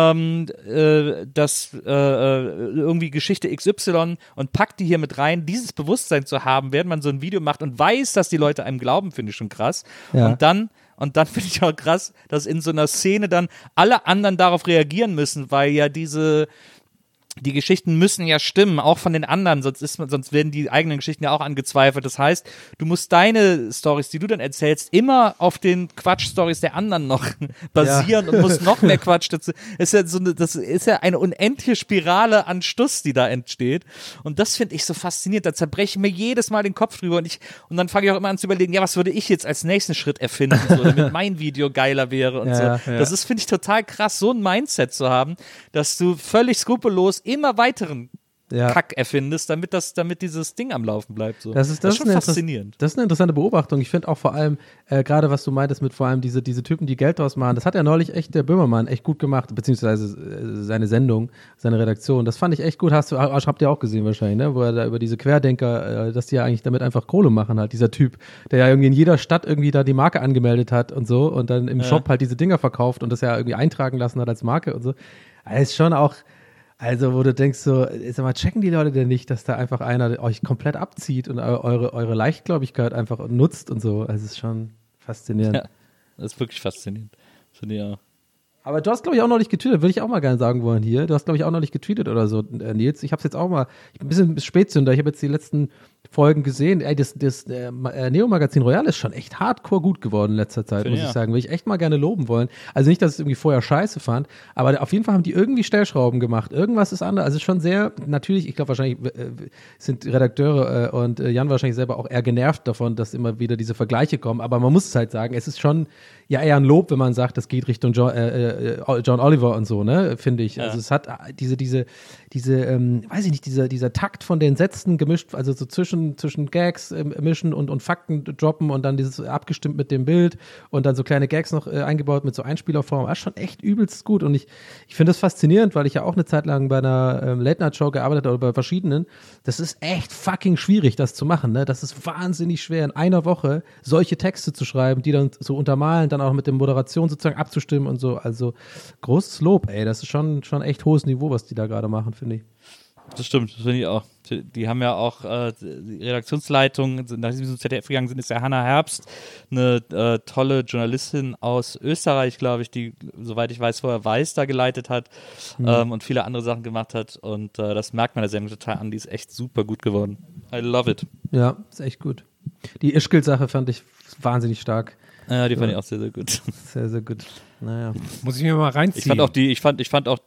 S4: dass irgendwie Geschichte XY und packt die hier mit rein, dieses Bewusstsein zu haben, während man so ein Video macht und weiß, dass die Leute einem glauben, finde ich schon krass. Ja. Und dann finde ich auch krass, dass in so einer Szene dann alle anderen darauf reagieren müssen, weil ja die Geschichten müssen ja stimmen, auch von den anderen, sonst werden die eigenen Geschichten ja auch angezweifelt. Das heißt, du musst deine Storys, die du dann erzählst, immer auf den Quatsch-Stories der anderen noch basieren und musst noch mehr Quatsch dazu. Das ist ja eine unendliche Spirale an Stuss, die da entsteht. Und das finde ich so faszinierend. Da zerbreche ich mir jedes Mal den Kopf drüber und dann fange ich auch immer an zu überlegen, ja, was würde ich jetzt als nächsten Schritt erfinden, so, damit mein Video geiler wäre und so. Ja. Das ist, finde ich, total krass, so ein Mindset zu haben, dass du völlig skrupellos immer weiteren Kack erfindest, damit dieses Ding am Laufen bleibt. So.
S2: Das ist schon faszinierend. Das ist eine interessante Beobachtung. Ich finde auch vor allem, gerade was du meintest mit vor allem diese Typen, die Geld draus machen, das hat ja neulich echt der Böhmermann echt gut gemacht, beziehungsweise seine Sendung, seine Redaktion. Das fand ich echt gut. Habt ihr auch gesehen wahrscheinlich, ne? Wo er da über diese Querdenker, dass die ja eigentlich damit einfach Kohle machen halt. Dieser Typ, der ja irgendwie in jeder Stadt irgendwie da die Marke angemeldet hat und so und dann im Shop halt diese Dinger verkauft und das ja irgendwie eintragen lassen hat als Marke und so. Das ist schon auch, also wo du denkst so, sag mal, checken die Leute denn nicht, dass da einfach einer euch komplett abzieht und eure Leichtgläubigkeit einfach nutzt und so. Also es ist schon faszinierend.
S4: Ja, das ist wirklich faszinierend. Finde ich auch.
S2: Aber du hast, glaube ich, auch neulich getweetet, würde ich auch mal gerne sagen wollen hier. Du hast, glaube ich, auch neulich getweetet oder so, Nils. Ich habe es jetzt auch mal, ich bin ein bisschen Spätzünder, ich habe jetzt die letzten Folgen gesehen. Ey, das Neo-Magazin Royal ist schon echt hardcore gut geworden in letzter Zeit, muss ich sagen. Will ich echt mal gerne loben wollen. Also nicht, dass ich es irgendwie vorher scheiße fand, aber auf jeden Fall haben die irgendwie Stellschrauben gemacht. Irgendwas ist anders. Also schon sehr, natürlich, ich glaube wahrscheinlich sind Redakteure und Jan wahrscheinlich selber auch eher genervt davon, dass immer wieder diese Vergleiche kommen. Aber man muss es halt sagen, es ist schon ja eher ein Lob, wenn man sagt, das geht Richtung John Oliver und so, ne, finde ich. Ja. Also es hat diese weiß ich nicht, dieser Takt von den Sätzen gemischt, also so zwischen Gags mischen und Fakten droppen und dann dieses abgestimmt mit dem Bild und dann so kleine Gags noch eingebaut mit so Einspielerform. Das ist schon echt übelst gut und ich finde das faszinierend, weil ich ja auch eine Zeit lang bei einer Late-Night-Show gearbeitet habe oder bei verschiedenen. Das ist echt fucking schwierig, das zu machen, ne? Das ist wahnsinnig schwer, in einer Woche solche Texte zu schreiben, die dann so untermalen, dann auch mit der Moderation sozusagen abzustimmen und so. Also großes Lob, ey. Das ist schon echt hohes Niveau, was die da gerade machen, finde ich.
S4: Das stimmt, das finde ich auch. Die haben ja auch die Redaktionsleitung, nachdem sie zum ZDF gegangen sind, ist ja Hannah Herbst, eine tolle Journalistin aus Österreich, glaube ich, die, soweit ich weiß, vorher Weiß da geleitet hat und viele andere Sachen gemacht hat. Und das merkt man der Sendung total an. Die ist echt super gut geworden. I love it.
S2: Ja, ist echt gut. Die Ischgl-Sache fand ich wahnsinnig stark.
S4: Ja, die fand ich auch sehr, sehr gut.
S2: Sehr, sehr gut. Naja.
S3: Muss ich mir mal reinziehen.
S4: Ich fand auch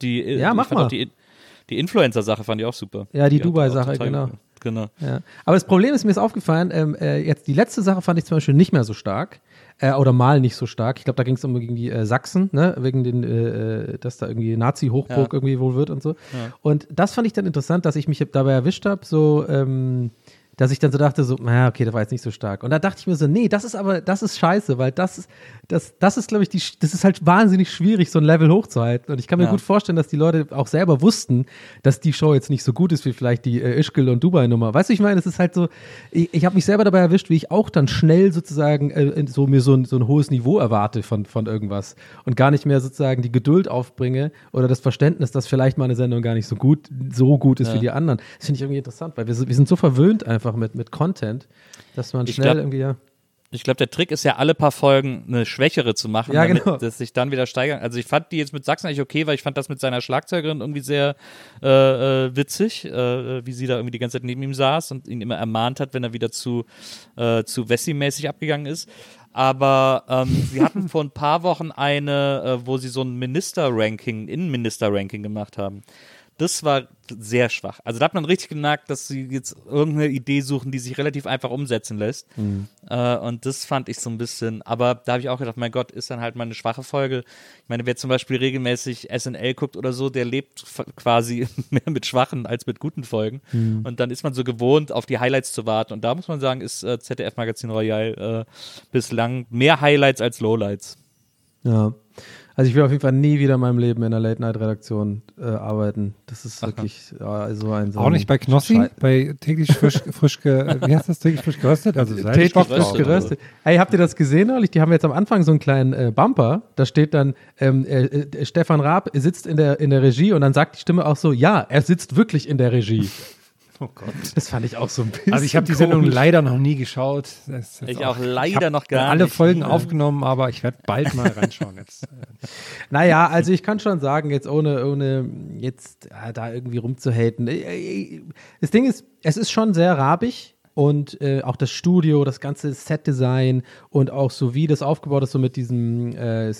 S4: die Influencer-Sache fand ich auch super.
S2: Ja, die Dubai-Sache, genau. Ja. Aber das Problem ist, mir ist aufgefallen, jetzt die letzte Sache fand ich zum Beispiel nicht mehr so stark. Oder mal nicht so stark. Ich glaube, da ging es um irgendwie Sachsen, ne? Wegen den, dass da irgendwie Nazi-Hochburg irgendwie wohl wird und so. Ja. Und das fand ich dann interessant, dass ich mich dabei erwischt habe, so dass ich dann so dachte, okay, das war jetzt nicht so stark. Und da dachte ich mir so, nee, das ist scheiße, weil das ist, glaube ich, das ist halt wahnsinnig schwierig, so ein Level hochzuhalten. Und ich kann mir gut vorstellen, dass die Leute auch selber wussten, dass die Show jetzt nicht so gut ist wie vielleicht die Ischgl- und Dubai-Nummer. Weißt du, ich meine, es ist halt so, ich habe mich selber dabei erwischt, wie ich auch dann schnell sozusagen mir so ein hohes Niveau erwarte von irgendwas und gar nicht mehr sozusagen die Geduld aufbringe oder das Verständnis, dass vielleicht mal eine Sendung gar nicht so gut ist wie die anderen. Das finde ich irgendwie interessant, weil wir sind so verwöhnt einfach mit Content, dass man schnell irgendwie,
S4: Ich glaube, der Trick ist ja, alle paar Folgen eine schwächere zu machen, damit das sich dann wieder steigern. Also ich fand die jetzt mit Sachsen eigentlich okay, weil ich fand das mit seiner Schlagzeugerin irgendwie sehr witzig, wie sie da irgendwie die ganze Zeit neben ihm saß und ihn immer ermahnt hat, wenn er wieder zu Wessi-mäßig abgegangen ist. Aber sie hatten vor ein paar Wochen eine, wo sie so ein Innenminister-Ranking gemacht haben. Das war sehr schwach. Also da hat man richtig gemerkt, dass sie jetzt irgendeine Idee suchen, die sich relativ einfach umsetzen lässt. Und das fand ich so ein bisschen, aber da habe ich auch gedacht, mein Gott, ist dann halt mal eine schwache Folge. Ich meine, wer zum Beispiel regelmäßig SNL guckt oder so, der lebt quasi mehr mit schwachen als mit guten Folgen. Und dann ist man so gewohnt, auf die Highlights zu warten. Und da muss man sagen, ist ZDF-Magazin Royal bislang mehr Highlights als Lowlights.
S2: Ja. Also ich will auf jeden Fall nie wieder in meinem Leben in einer Late-Night-Redaktion arbeiten. Das ist wirklich so ein...
S3: Auch nicht bei Knossi? Bei täglich frisch wie heißt das? Täglich frisch geröstet? Also
S2: täglich frisch geröstet. Hey, habt ihr das gesehen neulich? Die haben jetzt am Anfang so einen kleinen Bumper. Da steht dann, Stefan Raab sitzt in der Regie und dann sagt die Stimme auch so, ja, er sitzt wirklich in der Regie. Oh Gott. Das fand ich auch so ein bisschen.
S3: Also ich habe die Sendung leider noch nie geschaut.
S4: Ich auch leider noch gar nicht.
S3: Alle Folgen aufgenommen, aber ich werde bald mal reinschauen jetzt.
S2: Naja, also ich kann schon sagen, jetzt ohne jetzt da irgendwie rumzuhaten. Das Ding ist, es ist schon sehr rabig. Und auch das Studio, das ganze Set-Design und auch so wie das aufgebaut ist, so mit diesem,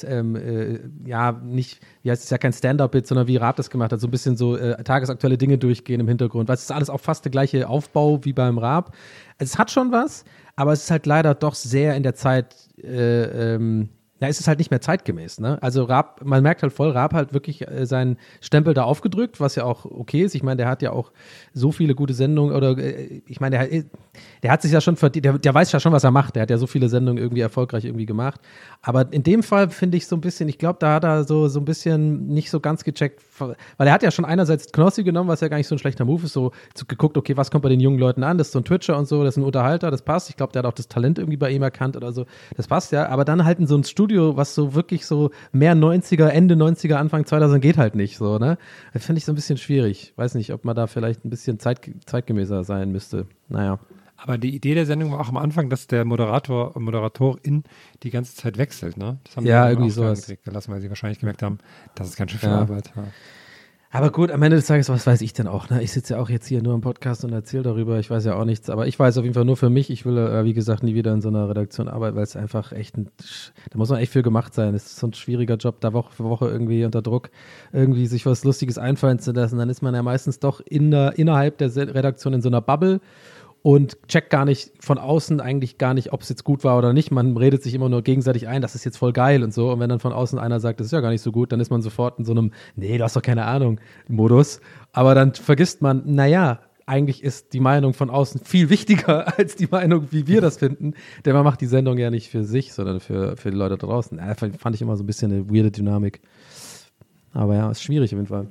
S2: nicht, wie heißt es, ja kein Stand-Up-Bit, sondern wie Raab das gemacht hat, so ein bisschen so tagesaktuelle Dinge durchgehen im Hintergrund. Weil es ist alles auch fast der gleiche Aufbau wie beim Raab. Es hat schon was, aber es ist halt leider doch sehr in der Zeit Ja, es ist halt nicht mehr zeitgemäß, ne? Also Raab, man merkt halt voll, Raab hat wirklich seinen Stempel da aufgedrückt, was ja auch okay ist. Ich meine, der hat ja auch so viele gute Sendungen oder ich meine, der hat sich ja schon verdient, der weiß ja schon, was er macht. Der hat ja so viele Sendungen irgendwie erfolgreich irgendwie gemacht. Aber in dem Fall finde ich so ein bisschen, ich glaube, da hat er so ein bisschen nicht so ganz gecheckt, weil er hat ja schon einerseits Knossi genommen, was ja gar nicht so ein schlechter Move ist, so geguckt, okay, was kommt bei den jungen Leuten an? Das ist so ein Twitcher und so, das ist ein Unterhalter, das passt. Ich glaube, der hat auch das Talent irgendwie bei ihm erkannt oder so. Das passt ja, aber dann halt in so ein Studio, was so wirklich so mehr 90er, Ende 90er, Anfang 2000 geht halt nicht so, ne? Das finde ich so ein bisschen schwierig. Weiß nicht, ob man da vielleicht ein bisschen zeitgemäßer sein müsste. Naja.
S3: Aber die Idee der Sendung war auch am Anfang, dass der Moderatorin die ganze Zeit wechselt, ne? Das haben
S2: ja, irgendwie sowas
S3: gelassen, weil sie wahrscheinlich gemerkt haben, das ist ganz schön viel Arbeit. Ja.
S2: Aber gut, am Ende des Tages, was weiß ich denn auch, ne? Ich sitze ja auch jetzt hier nur im Podcast und erzähle darüber, ich weiß ja auch nichts, aber ich weiß auf jeden Fall nur für mich, ich will, wie gesagt, nie wieder in so einer Redaktion arbeiten, weil es einfach echt, da muss man echt viel gemacht sein, es ist so ein schwieriger Job, da Woche für Woche irgendwie unter Druck, irgendwie sich was Lustiges einfallen zu lassen, dann ist man ja meistens doch innerhalb der Redaktion in so einer Bubble und checkt gar nicht von außen eigentlich gar nicht, ob es jetzt gut war oder nicht. Man redet sich immer nur gegenseitig ein, das ist jetzt voll geil und so. Und wenn dann von außen einer sagt, das ist ja gar nicht so gut, dann ist man sofort in so einem, nee, du hast doch keine Ahnung, Modus. Aber dann vergisst man, naja, eigentlich ist die Meinung von außen viel wichtiger als die Meinung, wie wir das finden. Denn man macht die Sendung ja nicht für sich, sondern für die Leute draußen. Fand ich immer so ein bisschen eine weirde Dynamik. Aber ja, ist schwierig auf jeden Fall.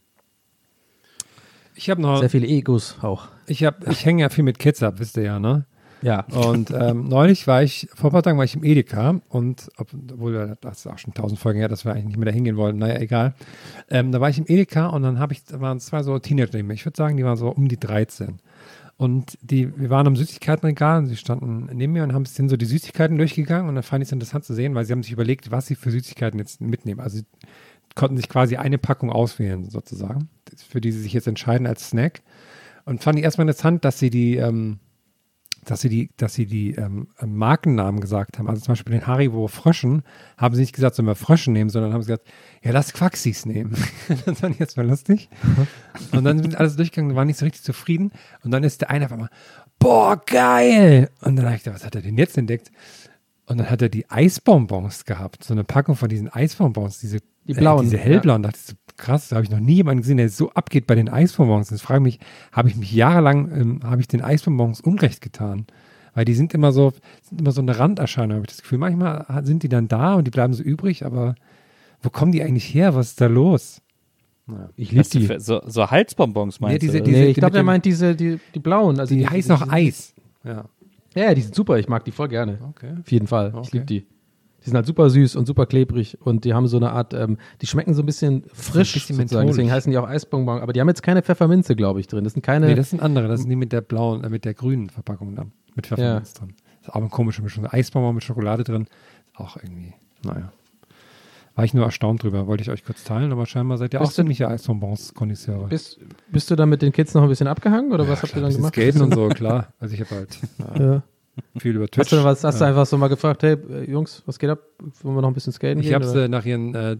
S3: Ich habe noch
S2: sehr viele Egos auch.
S3: Ich hänge ja viel mit Kids ab, wisst ihr ja, ne?
S2: Ja.
S3: Und neulich vor ein paar Tagen war ich im Edeka und, obwohl das ist auch schon 1000 Folgen her, dass wir eigentlich nicht mehr da hingehen wollten, naja, egal. Da war ich im Edeka und dann waren zwei so Teenager neben mir. Ich würde sagen, die waren so um die 13. Und wir waren am Süßigkeitenregal und sie standen neben mir und haben sind so die Süßigkeiten durchgegangen und dann fand ich es interessant zu sehen, weil sie haben sich überlegt, was sie für Süßigkeiten jetzt mitnehmen. Also sie konnten sich quasi eine Packung auswählen, sozusagen, für die sie sich jetzt entscheiden als Snack. Und fand ich erstmal interessant, dass sie die Markennamen gesagt haben. Also zum Beispiel den Haribo Fröschen haben sie nicht gesagt, sollen wir Fröschen nehmen, sondern haben sie gesagt, ja, lass Quaxis nehmen. Das fand ich jetzt mal lustig. Und dann sind alles durchgegangen, waren nicht so richtig zufrieden. Und dann ist der eine auf einmal, boah, geil! Und dann habe ich gedacht, was hat er denn jetzt entdeckt? Und dann hat er die Eisbonbons gehabt. So eine Packung von diesen Eisbonbons, diese blauen. Diese hellblauen. Da dachte ich so, krass, da habe ich noch nie jemanden gesehen, der so abgeht bei den Eisbonbons. Jetzt frage ich mich, habe ich mich jahrelang, habe ich den Eisbonbons Unrecht getan? Weil die sind immer so eine Randerscheinung, habe ich das Gefühl. Manchmal sind die dann da und die bleiben so übrig, aber wo kommen die eigentlich her? Was ist da los?
S4: Naja. Ich liebe die. So Halsbonbons meinst du?
S2: Nee, ich glaube, der meint die blauen. Also
S3: die heißen auch Eis. Ja.
S2: Ja, die sind super, ich mag die voll gerne.
S3: Okay.
S2: Auf jeden Fall, ich liebe die. Die sind halt super süß und super klebrig und die haben so eine Art, die schmecken so ein bisschen frisch, sozusagen. Deswegen heißen die auch Eisbonbon, aber die haben jetzt keine Pfefferminze, glaube ich, drin. Das sind keine.
S3: Nee, das sind andere, das sind die mit der blauen, mit der grünen Verpackung dann, mit Pfefferminz drin. Das ist auch eine komische Mischung. Eisbonbon mit Schokolade drin, ist auch irgendwie, naja. War ich nur erstaunt drüber, wollte ich euch kurz teilen, aber scheinbar seid ihr auch ziemliche Eisbonbons-Konnoisseure.
S2: Bist du da mit den Kids noch ein bisschen abgehangen oder was habt ihr dann gemacht?
S3: Skaten und so, klar. Also ich habe halt viel über Twitch.
S2: Hast du einfach so mal gefragt, hey Jungs, was geht ab? Wollen wir noch ein bisschen skaten?
S3: Ich habe sie nach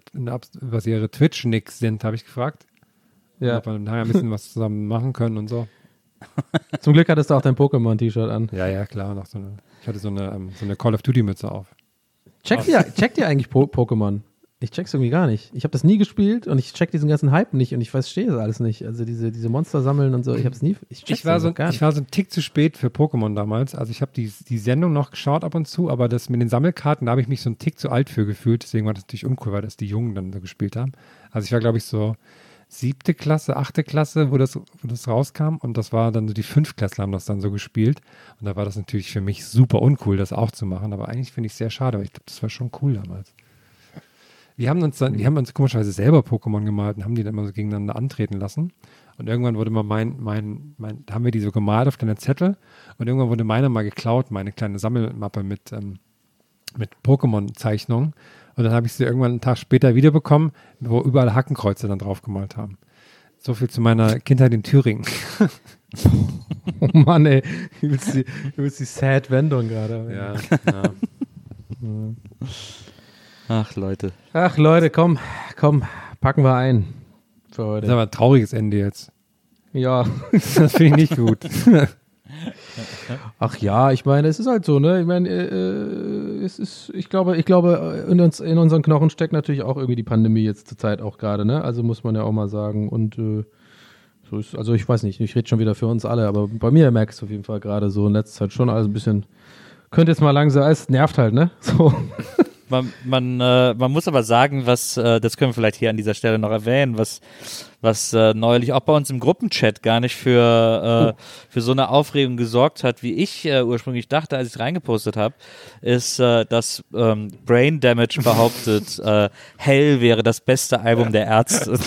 S3: was ihre Twitch-Nicks sind, habe ich gefragt. Ja. Ob wir nachher ein bisschen was zusammen machen können und so.
S2: Zum Glück hattest du auch dein Pokémon-T-Shirt an.
S3: Ja, klar. Und auch ich hatte so eine Call of Duty-Mütze auf.
S2: Checkt ihr eigentlich Pokémon? Ich check's irgendwie gar nicht. Ich habe das nie gespielt und ich check diesen ganzen Hype nicht und ich verstehe das alles nicht. Also diese Monster sammeln und so, ich hab's nie.
S3: Ich war so ein Tick zu spät für Pokémon damals. Also ich habe die Sendung noch geschaut ab und zu, aber das mit den Sammelkarten, da habe ich mich so ein Tick zu alt für gefühlt. Deswegen war das natürlich uncool, weil das die Jungen dann so gespielt haben. Also ich war, glaube ich, so 7. Klasse, 8. Klasse, wo das rauskam und das war dann so die 5-Klässler haben das dann so gespielt. Und da war das natürlich für mich super uncool, das auch zu machen. Aber eigentlich finde ich es sehr schade, weil ich glaube, das war schon cool damals. Wir haben uns komischerweise selber Pokémon gemalt und haben die dann immer so gegeneinander antreten lassen. Und irgendwann wurde mal da haben wir die so gemalt auf kleine Zettel und irgendwann wurde meiner mal geklaut, meine kleine Sammelmappe mit Pokémon-Zeichnungen. Und dann habe ich sie irgendwann einen Tag später wiederbekommen, wo überall Hakenkreuze dann drauf gemalt haben. So viel zu meiner Kindheit in Thüringen.
S2: Oh Mann, ey. Du willst die sad-Wendung gerade.
S3: Ja.
S4: Ach, Leute,
S2: komm, packen wir ein für heute.
S3: Das ist aber ein trauriges Ende jetzt.
S2: Ja.
S3: Das finde ich nicht gut.
S2: Ach ja, ich meine, es ist halt so, ne? Ich meine, ich glaube, in unseren Knochen steckt natürlich auch irgendwie die Pandemie jetzt zur Zeit auch gerade, ne? Also muss man ja auch mal sagen. Und so ist, also ich weiß nicht, ich rede schon wieder für uns alle, aber bei mir merkst du auf jeden Fall gerade so in letzter Zeit schon alles ein bisschen, könnte jetzt mal langsam, es nervt halt, ne? So.
S4: Man muss aber sagen, das können wir vielleicht hier an dieser Stelle noch erwähnen, was neulich auch bei uns im Gruppenchat gar nicht für so eine Aufregung gesorgt hat, wie ich ursprünglich dachte, als ich es reingepostet habe, ist, dass Brain Damage behauptet, Hell wäre das beste Album der Ärzte.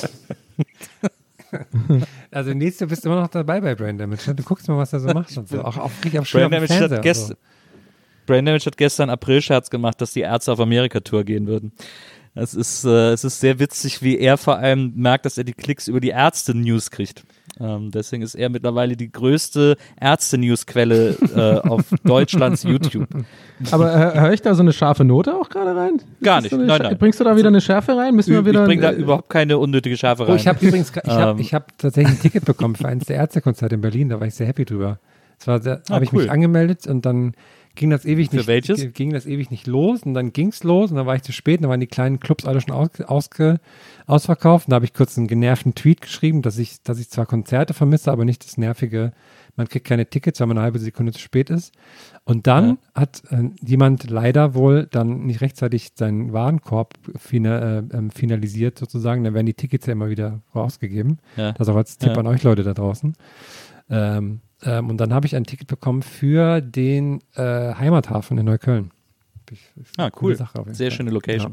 S3: Also nächstes Jahr bist du immer noch dabei bei Brain Damage. Du guckst mal, was er so macht und so. Auch
S4: Brain Damage hat gestern April-Scherz gemacht, dass die Ärzte auf Amerika-Tour gehen würden. Es ist sehr witzig, wie er vor allem merkt, dass er die Klicks über die Ärzte-News kriegt. Deswegen ist er mittlerweile die größte Ärzte-News-Quelle auf Deutschlands YouTube.
S2: Aber höre ich da so eine scharfe Note auch gerade rein?
S4: Gar nicht, nein.
S2: Bringst du da wieder eine Schärfe rein? Ich
S4: bringe da überhaupt keine unnötige Schärfe rein.
S3: Ich habe übrigens, ich habe tatsächlich ein Ticket bekommen für eines der Ärztekonzerte in Berlin, da war ich sehr happy drüber. Habe ich mich angemeldet und dann ging das ewig nicht.
S4: Für welches?
S3: Ging das ewig nicht los und dann ging es los und dann war ich zu spät und dann waren die kleinen Clubs alle schon ausverkauft und da habe ich kurz einen genervten Tweet geschrieben, dass ich zwar Konzerte vermisse, aber nicht das nervige, man kriegt keine Tickets, weil man eine halbe Sekunde zu spät ist. Und dann hat jemand leider wohl dann nicht rechtzeitig seinen Warenkorb finalisiert sozusagen, dann werden die Tickets ja immer wieder rausgegeben. Ja. Das auch als Tipp an euch Leute da draußen. Und dann habe ich ein Ticket bekommen für den Heimathafen in Neukölln.
S4: Cool. Sehr schöne Location.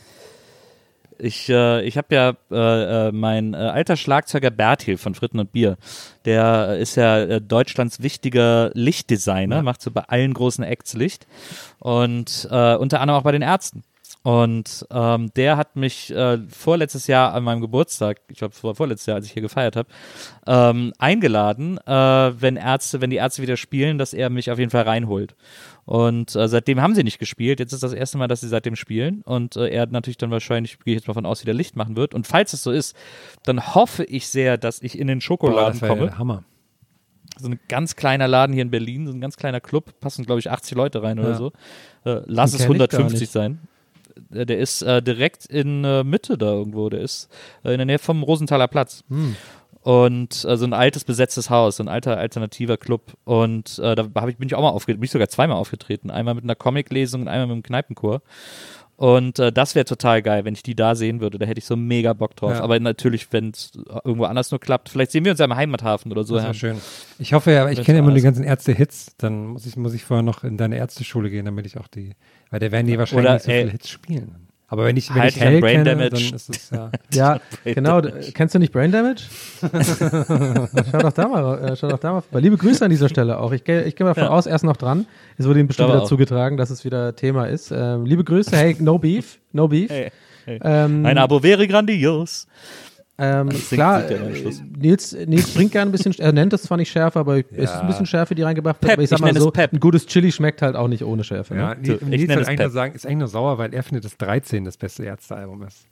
S4: Ja. Ich habe ja mein alter Schlagzeuger Bertil von Fritten und Bier, der ist ja Deutschlands wichtiger Lichtdesigner, macht so bei allen großen Acts Licht und unter anderem auch bei den Ärzten. Und der hat mich vorletztes Jahr an meinem Geburtstag, ich glaube es war vorletztes Jahr, als ich hier gefeiert habe, eingeladen, wenn die Ärzte wieder spielen, dass er mich auf jeden Fall reinholt. Und seitdem haben sie nicht gespielt. Jetzt ist das erste Mal, dass sie seitdem spielen. Und er natürlich dann wahrscheinlich, gehe ich jetzt mal von aus, wieder Licht machen wird. Und falls es so ist, dann hoffe ich sehr, dass ich in den Schokoladen komme.
S3: Ja, Hammer.
S4: So ein ganz kleiner Laden hier in Berlin, so ein ganz kleiner Club, passen glaube ich 80 Leute rein oder so. Lass es 150 sein. Der ist direkt in Mitte da irgendwo. Der ist in der Nähe vom Rosenthaler Platz. Und so ein altes besetztes Haus, so ein alter alternativer Club. Und da bin ich auch mal aufgetreten, bin ich sogar zweimal aufgetreten. Einmal mit einer Comic-Lesung und einmal mit einem Kneipenchor. Und das wäre total geil, wenn ich die da sehen würde. Da hätte ich so mega Bock drauf. Ja. Aber natürlich, wenn es irgendwo anders nur klappt, vielleicht sehen wir uns ja im Heimathafen oder so.
S3: Das wäre schön. Ich hoffe ja, ich kenne ja immer die ganzen Ärzte-Hits. Dann muss ich vorher noch in deine Ärzteschule gehen, damit ich auch weil da werden die wahrscheinlich nicht so viele Hits spielen. Aber wenn ich Hell
S4: Brain
S3: kenne,
S4: Damage.
S3: dann ist es
S2: ja, genau. Kennst du nicht Brain Damage? Schau doch da mal. Liebe Grüße an dieser Stelle auch. Ich gehe davon aus, er ist noch dran. Es wurde ihm bestimmt wieder zugetragen, dass es wieder Thema ist. Liebe Grüße. Hey, no beef. Hey.
S4: Ein Abo wäre grandios.
S2: Klar, Nils bringt gerne ein bisschen, er nennt das zwar nicht Schärfe, aber es ist ein bisschen Schärfe, die reingebracht wird. Aber ich sag mal so, ein gutes Chili schmeckt halt auch nicht ohne Schärfe.
S3: Ja,
S2: Ne?
S3: Nils will eigentlich nur sagen, ist eigentlich nur sauer, weil er findet, dass 13 das beste Ärztealbum ist.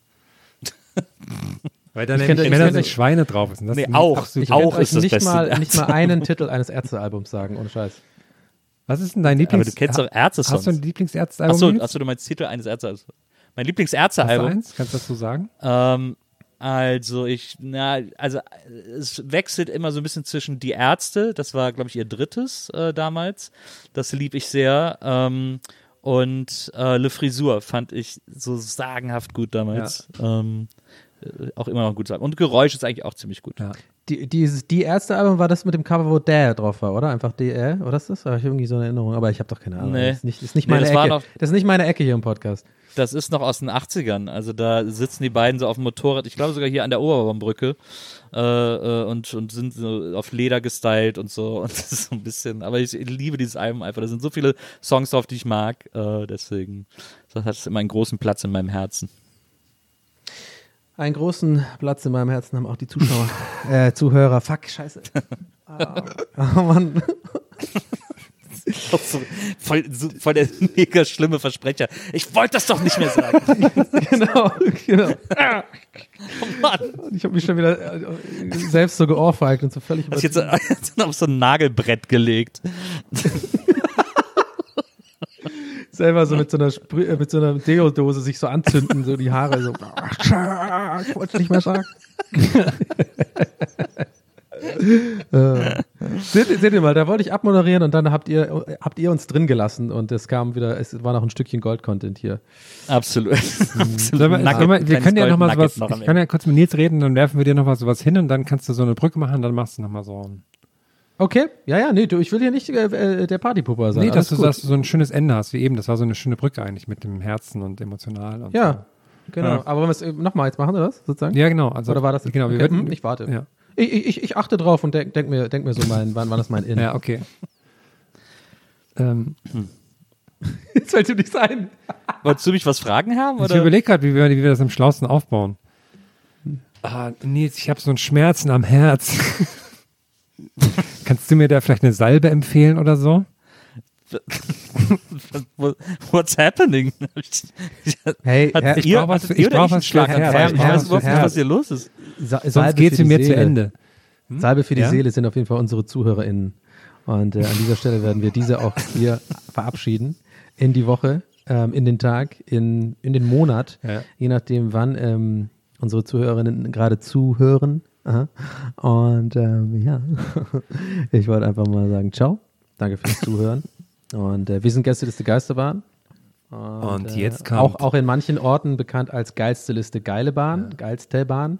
S3: Weil da nämlich Schweine drauf ist.
S4: Auch ist das
S2: nicht
S4: Beste.
S2: Nicht mal einen Titel eines Ärztealbums sagen, ohne Scheiß.
S3: Was ist denn dein Lieblings...
S4: Aber du kennst doch Ärzte-Songs.
S3: Hast du ein Lieblingsärztealbum?
S4: Achso, du meinst Titel eines Ärztealbums. Mein Lieblingsärztealbum.
S3: Kannst du das so sagen?
S4: Also es wechselt immer so ein bisschen zwischen Die Ärzte, das war, glaube ich, ihr drittes damals, das lieb ich sehr, und Le Frisur fand ich so sagenhaft gut damals, auch immer noch gut sagen. Und Geräusch ist eigentlich auch ziemlich gut. Ja.
S2: Die Ärzte-Album war das mit dem Cover, wo der drauf war, oder? Einfach DR, oder ist das? Da habe ich irgendwie so eine Erinnerung, aber ich habe doch keine Ahnung.
S4: Nee.
S2: Das ist nicht meine Ecke. Das ist nicht meine Ecke hier im Podcast.
S4: Das ist noch aus den 80ern, also da sitzen die beiden so auf dem Motorrad, ich glaube sogar hier an der Oberbaumbrücke und sind so auf Leder gestylt und so, und das ist so ein bisschen, aber ich liebe dieses Album einfach, da sind so viele Songs drauf, die ich mag, deswegen das hat immer einen großen Platz in meinem Herzen.
S2: Einen großen Platz in meinem Herzen haben auch die Zuhörer. Fuck, scheiße. Oh Mann.
S4: Voll der mega schlimme Versprecher. Ich wollte das doch nicht mehr sagen.
S2: Genau.
S4: Oh Mann.
S2: Und ich habe mich schon wieder selbst so geohrfeigt und so völlig
S4: Hast jetzt auf so ein Nagelbrett gelegt.
S2: Selber so mit so einer Deodose sich so anzünden, so die Haare so. Ich wollte nicht mehr sagen. Seht ihr mal, da wollte ich abmoderieren und dann habt ihr uns drin gelassen und es war noch ein Stückchen Gold-Content hier.
S4: Absolut.
S3: Wir können ja noch mal sowas, ich kann ja kurz mit Nils reden, dann werfen wir dir noch mal sowas hin und dann kannst du so eine Brücke machen, dann machst du noch mal so ein...
S2: Okay, nee, ich will hier nicht der Partypupper sein.
S3: Nee, dass du so ein schönes Ende hast, wie eben, das war so eine schöne Brücke eigentlich mit dem Herzen und emotional. Und
S2: ja,
S3: so.
S2: Genau. Ja. Aber nochmal, jetzt machen wir das sozusagen?
S3: Ja, genau. Also,
S2: oder war das?
S3: Genau,
S2: okay, ich warte. Ja. Ich achte drauf und denk mir so wann ist mein In.
S3: Ja, okay.
S2: Jetzt fällt dir nichts ein.
S4: Wolltest du mich was fragen haben? Oder?
S3: Ich überlege gerade, wie wir das am schlausten aufbauen. Nils, ich habe so einen Schmerzen am Herz. Kannst du mir da vielleicht eine Salbe empfehlen oder so?
S4: What's happening?
S3: Hey, ich brauche was für Herz.
S4: Ich weiß überhaupt nicht, was hier los ist.
S3: Sonst geht es mir zu Ende.
S2: Salbe für die Seele sind auf jeden Fall unsere ZuhörerInnen. Und an dieser Stelle werden wir diese auch hier verabschieden. In die Woche, in den Tag, in den Monat, je nachdem, wann unsere ZuhörerInnen gerade zuhören. Aha. Und ich wollte einfach mal sagen, ciao, danke fürs Zuhören. Und wir sind Gästeliste Geisterbahn.
S3: Und jetzt kommt
S2: auch in manchen Orten bekannt als geilste Liste Geile Bahn, geilste Bahn.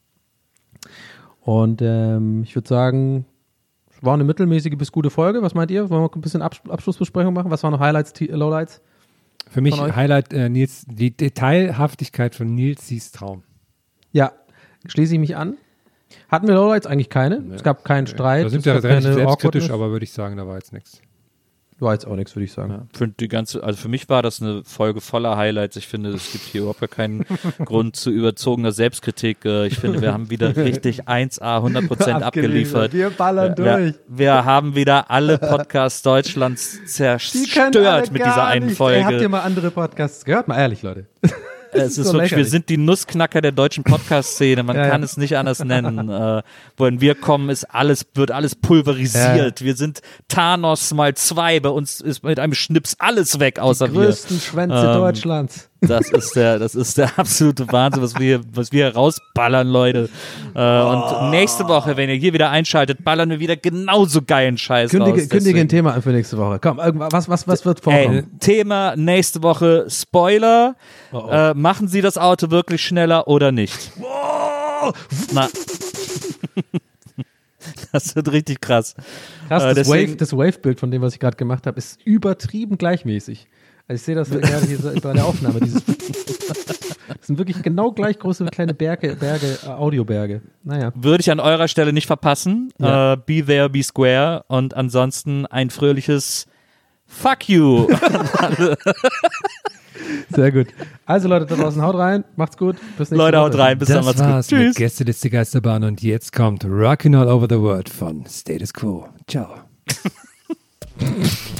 S2: Und ich würde sagen, es war eine mittelmäßige bis gute Folge. Was meint ihr? Wollen wir ein bisschen Abschlussbesprechung machen? Was waren noch Highlights, Lowlights?
S3: Für mich Highlight Nils, die Detailhaftigkeit von Nils Traum.
S2: Ja, schließe ich mich an. Hatten wir Lowlights? Eigentlich keine. Nee, es gab keinen Streit.
S3: Da sind wir relativ selbstkritisch, aber würde ich sagen, da war jetzt nichts.
S2: War jetzt auch nichts, würde ich sagen.
S4: Ja. Für mich war das eine Folge voller Highlights. Ich finde, es gibt hier überhaupt keinen Grund zu überzogener Selbstkritik. Ich finde, wir haben wieder richtig 1A, 100% abgeliefert.
S2: Wir ballern durch.
S4: Wir haben wieder alle Podcasts Deutschlands zerstört mit dieser einen Folge.
S2: Habt ihr mal andere Podcasts gehört? Mal ehrlich, Leute.
S4: Es ist so wirklich, wir sind die Nussknacker der deutschen Podcast-Szene, man kann es nicht anders nennen. Wenn wir kommen, wird alles pulverisiert. Wir sind Thanos mal 2, bei uns ist mit einem Schnips alles weg, außer wir.
S2: Die größten Schwänze Deutschlands.
S4: Das ist der absolute Wahnsinn, was wir rausballern, Leute. Und nächste Woche, wenn ihr hier wieder einschaltet, ballern wir wieder genauso geilen Scheiß raus.
S2: Kündige ein Thema an für nächste Woche. Komm, was wird vorkommen?
S4: Thema nächste Woche, Spoiler. Machen Sie das Auto wirklich schneller oder nicht? Na. Das wird richtig krass.
S2: Krass, das Wave-Bild von dem, was ich gerade gemacht habe, ist übertrieben gleichmäßig. Also ich sehe das gerade hier bei der Aufnahme. Das sind wirklich genau gleich große kleine Berge, Audioberge. Naja.
S4: Würde ich an eurer Stelle nicht verpassen. Ja. Be there, be square. Und ansonsten ein fröhliches Fuck you.
S2: Sehr gut. Also Leute da draußen, haut rein. Macht's gut. Bis nächste Woche.
S4: Leute, haut rein. Bis dann. Macht's gut.
S3: Tschüss. Gästeliste Geisterbahn und jetzt kommt Rockin' All Over the World von Status Quo. Ciao.